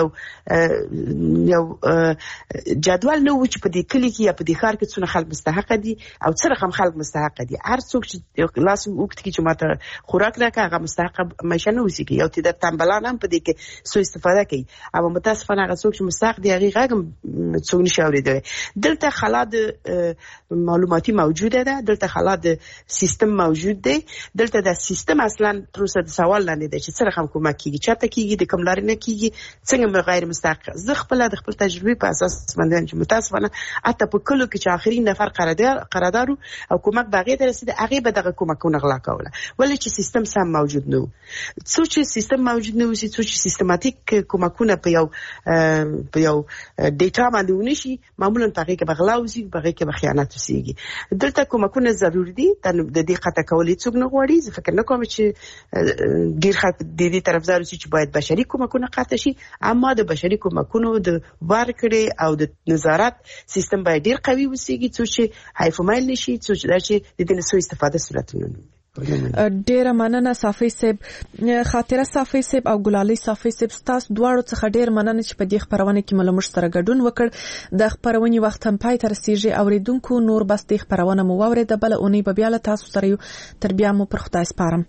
یو جدول نو چې په دې کلی کې یا په دې ښار کې څونه خلک مستحق دي او څه رقم خلک مستحق دي. هر څوک چې لاس وکړي چې ماته خوراک راکړي هغه مستحق مشه نه وسی کی او تی د تنبلان هم په دې کې سو استفاده کوي. اما متاسفانه هغه څوک چې مستحق دی هغه هغه څوک نشي اوریدل. دلته خلا د معلوماتي موجوده ده، دلته خلا د سیستم موجود دی، دلته د سیستم اصلا تر اوسه د سوال لاندې دی چې څه رقم کومه کیږي، چاته کیږي، د کوم لارې نه کیږي، څنګه غیر مستحق. زه خپل د خپل تجربه په اساس باندې چې متاسفانه اته په کلو کې چې اخري نفر قرارداد قرارداد او کومک باغې ته رسیدي هغه به دغه کومکونه غلا کوله ولې چې سیستم سم موجود نه و. څو چې سیستم موجود نه و چې څو چې سیستماتیک کومکونه په یو په یو ډیټا باندې ونشي معمولا په هغه کې بغلا وسی په هغه کې خیانت وسیږي. دلته کومکونه ضروری دي د دې قطع کولې څوک نه غواړي. زه فکر نه کوم چې ډیر خلک د دې طرفدار شي چې باید بشري کومکونه قطع شي، اما د بشري کومکونو د ورکړې او د نظارت سیستم باید ډیر قوي وسیږي څو چې حیف مایل نشي، څو چې د دې نه سو استفاده صورت نه ډیره مننه صافی صاحب. خاطره صافی صاحب او ګلالي صافی صاحب تاسو دواړو څخه ډیر مننه چې په دې خبرونه کې ملمش سره ګډون وکړ. د خبرونې وخت هم پای ته رسیږي. اوریدونکو نور بس د خبرونه مو واورید، بل اونۍ به بیا له تاسو سره تر بیا مو پر خدای سپارم.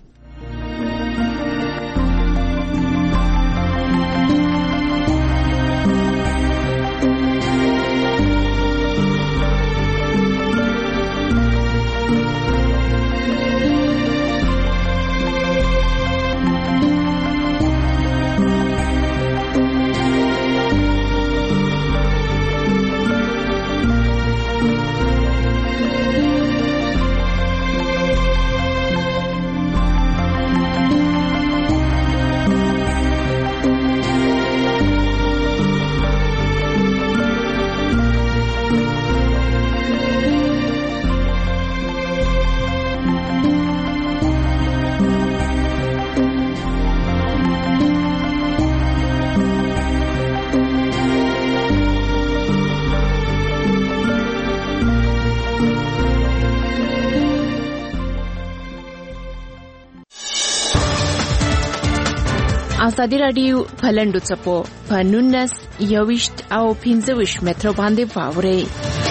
ازادي راډیو پلندو چپو په نونس یويشت او پنځه ویشت متر باندې واوري.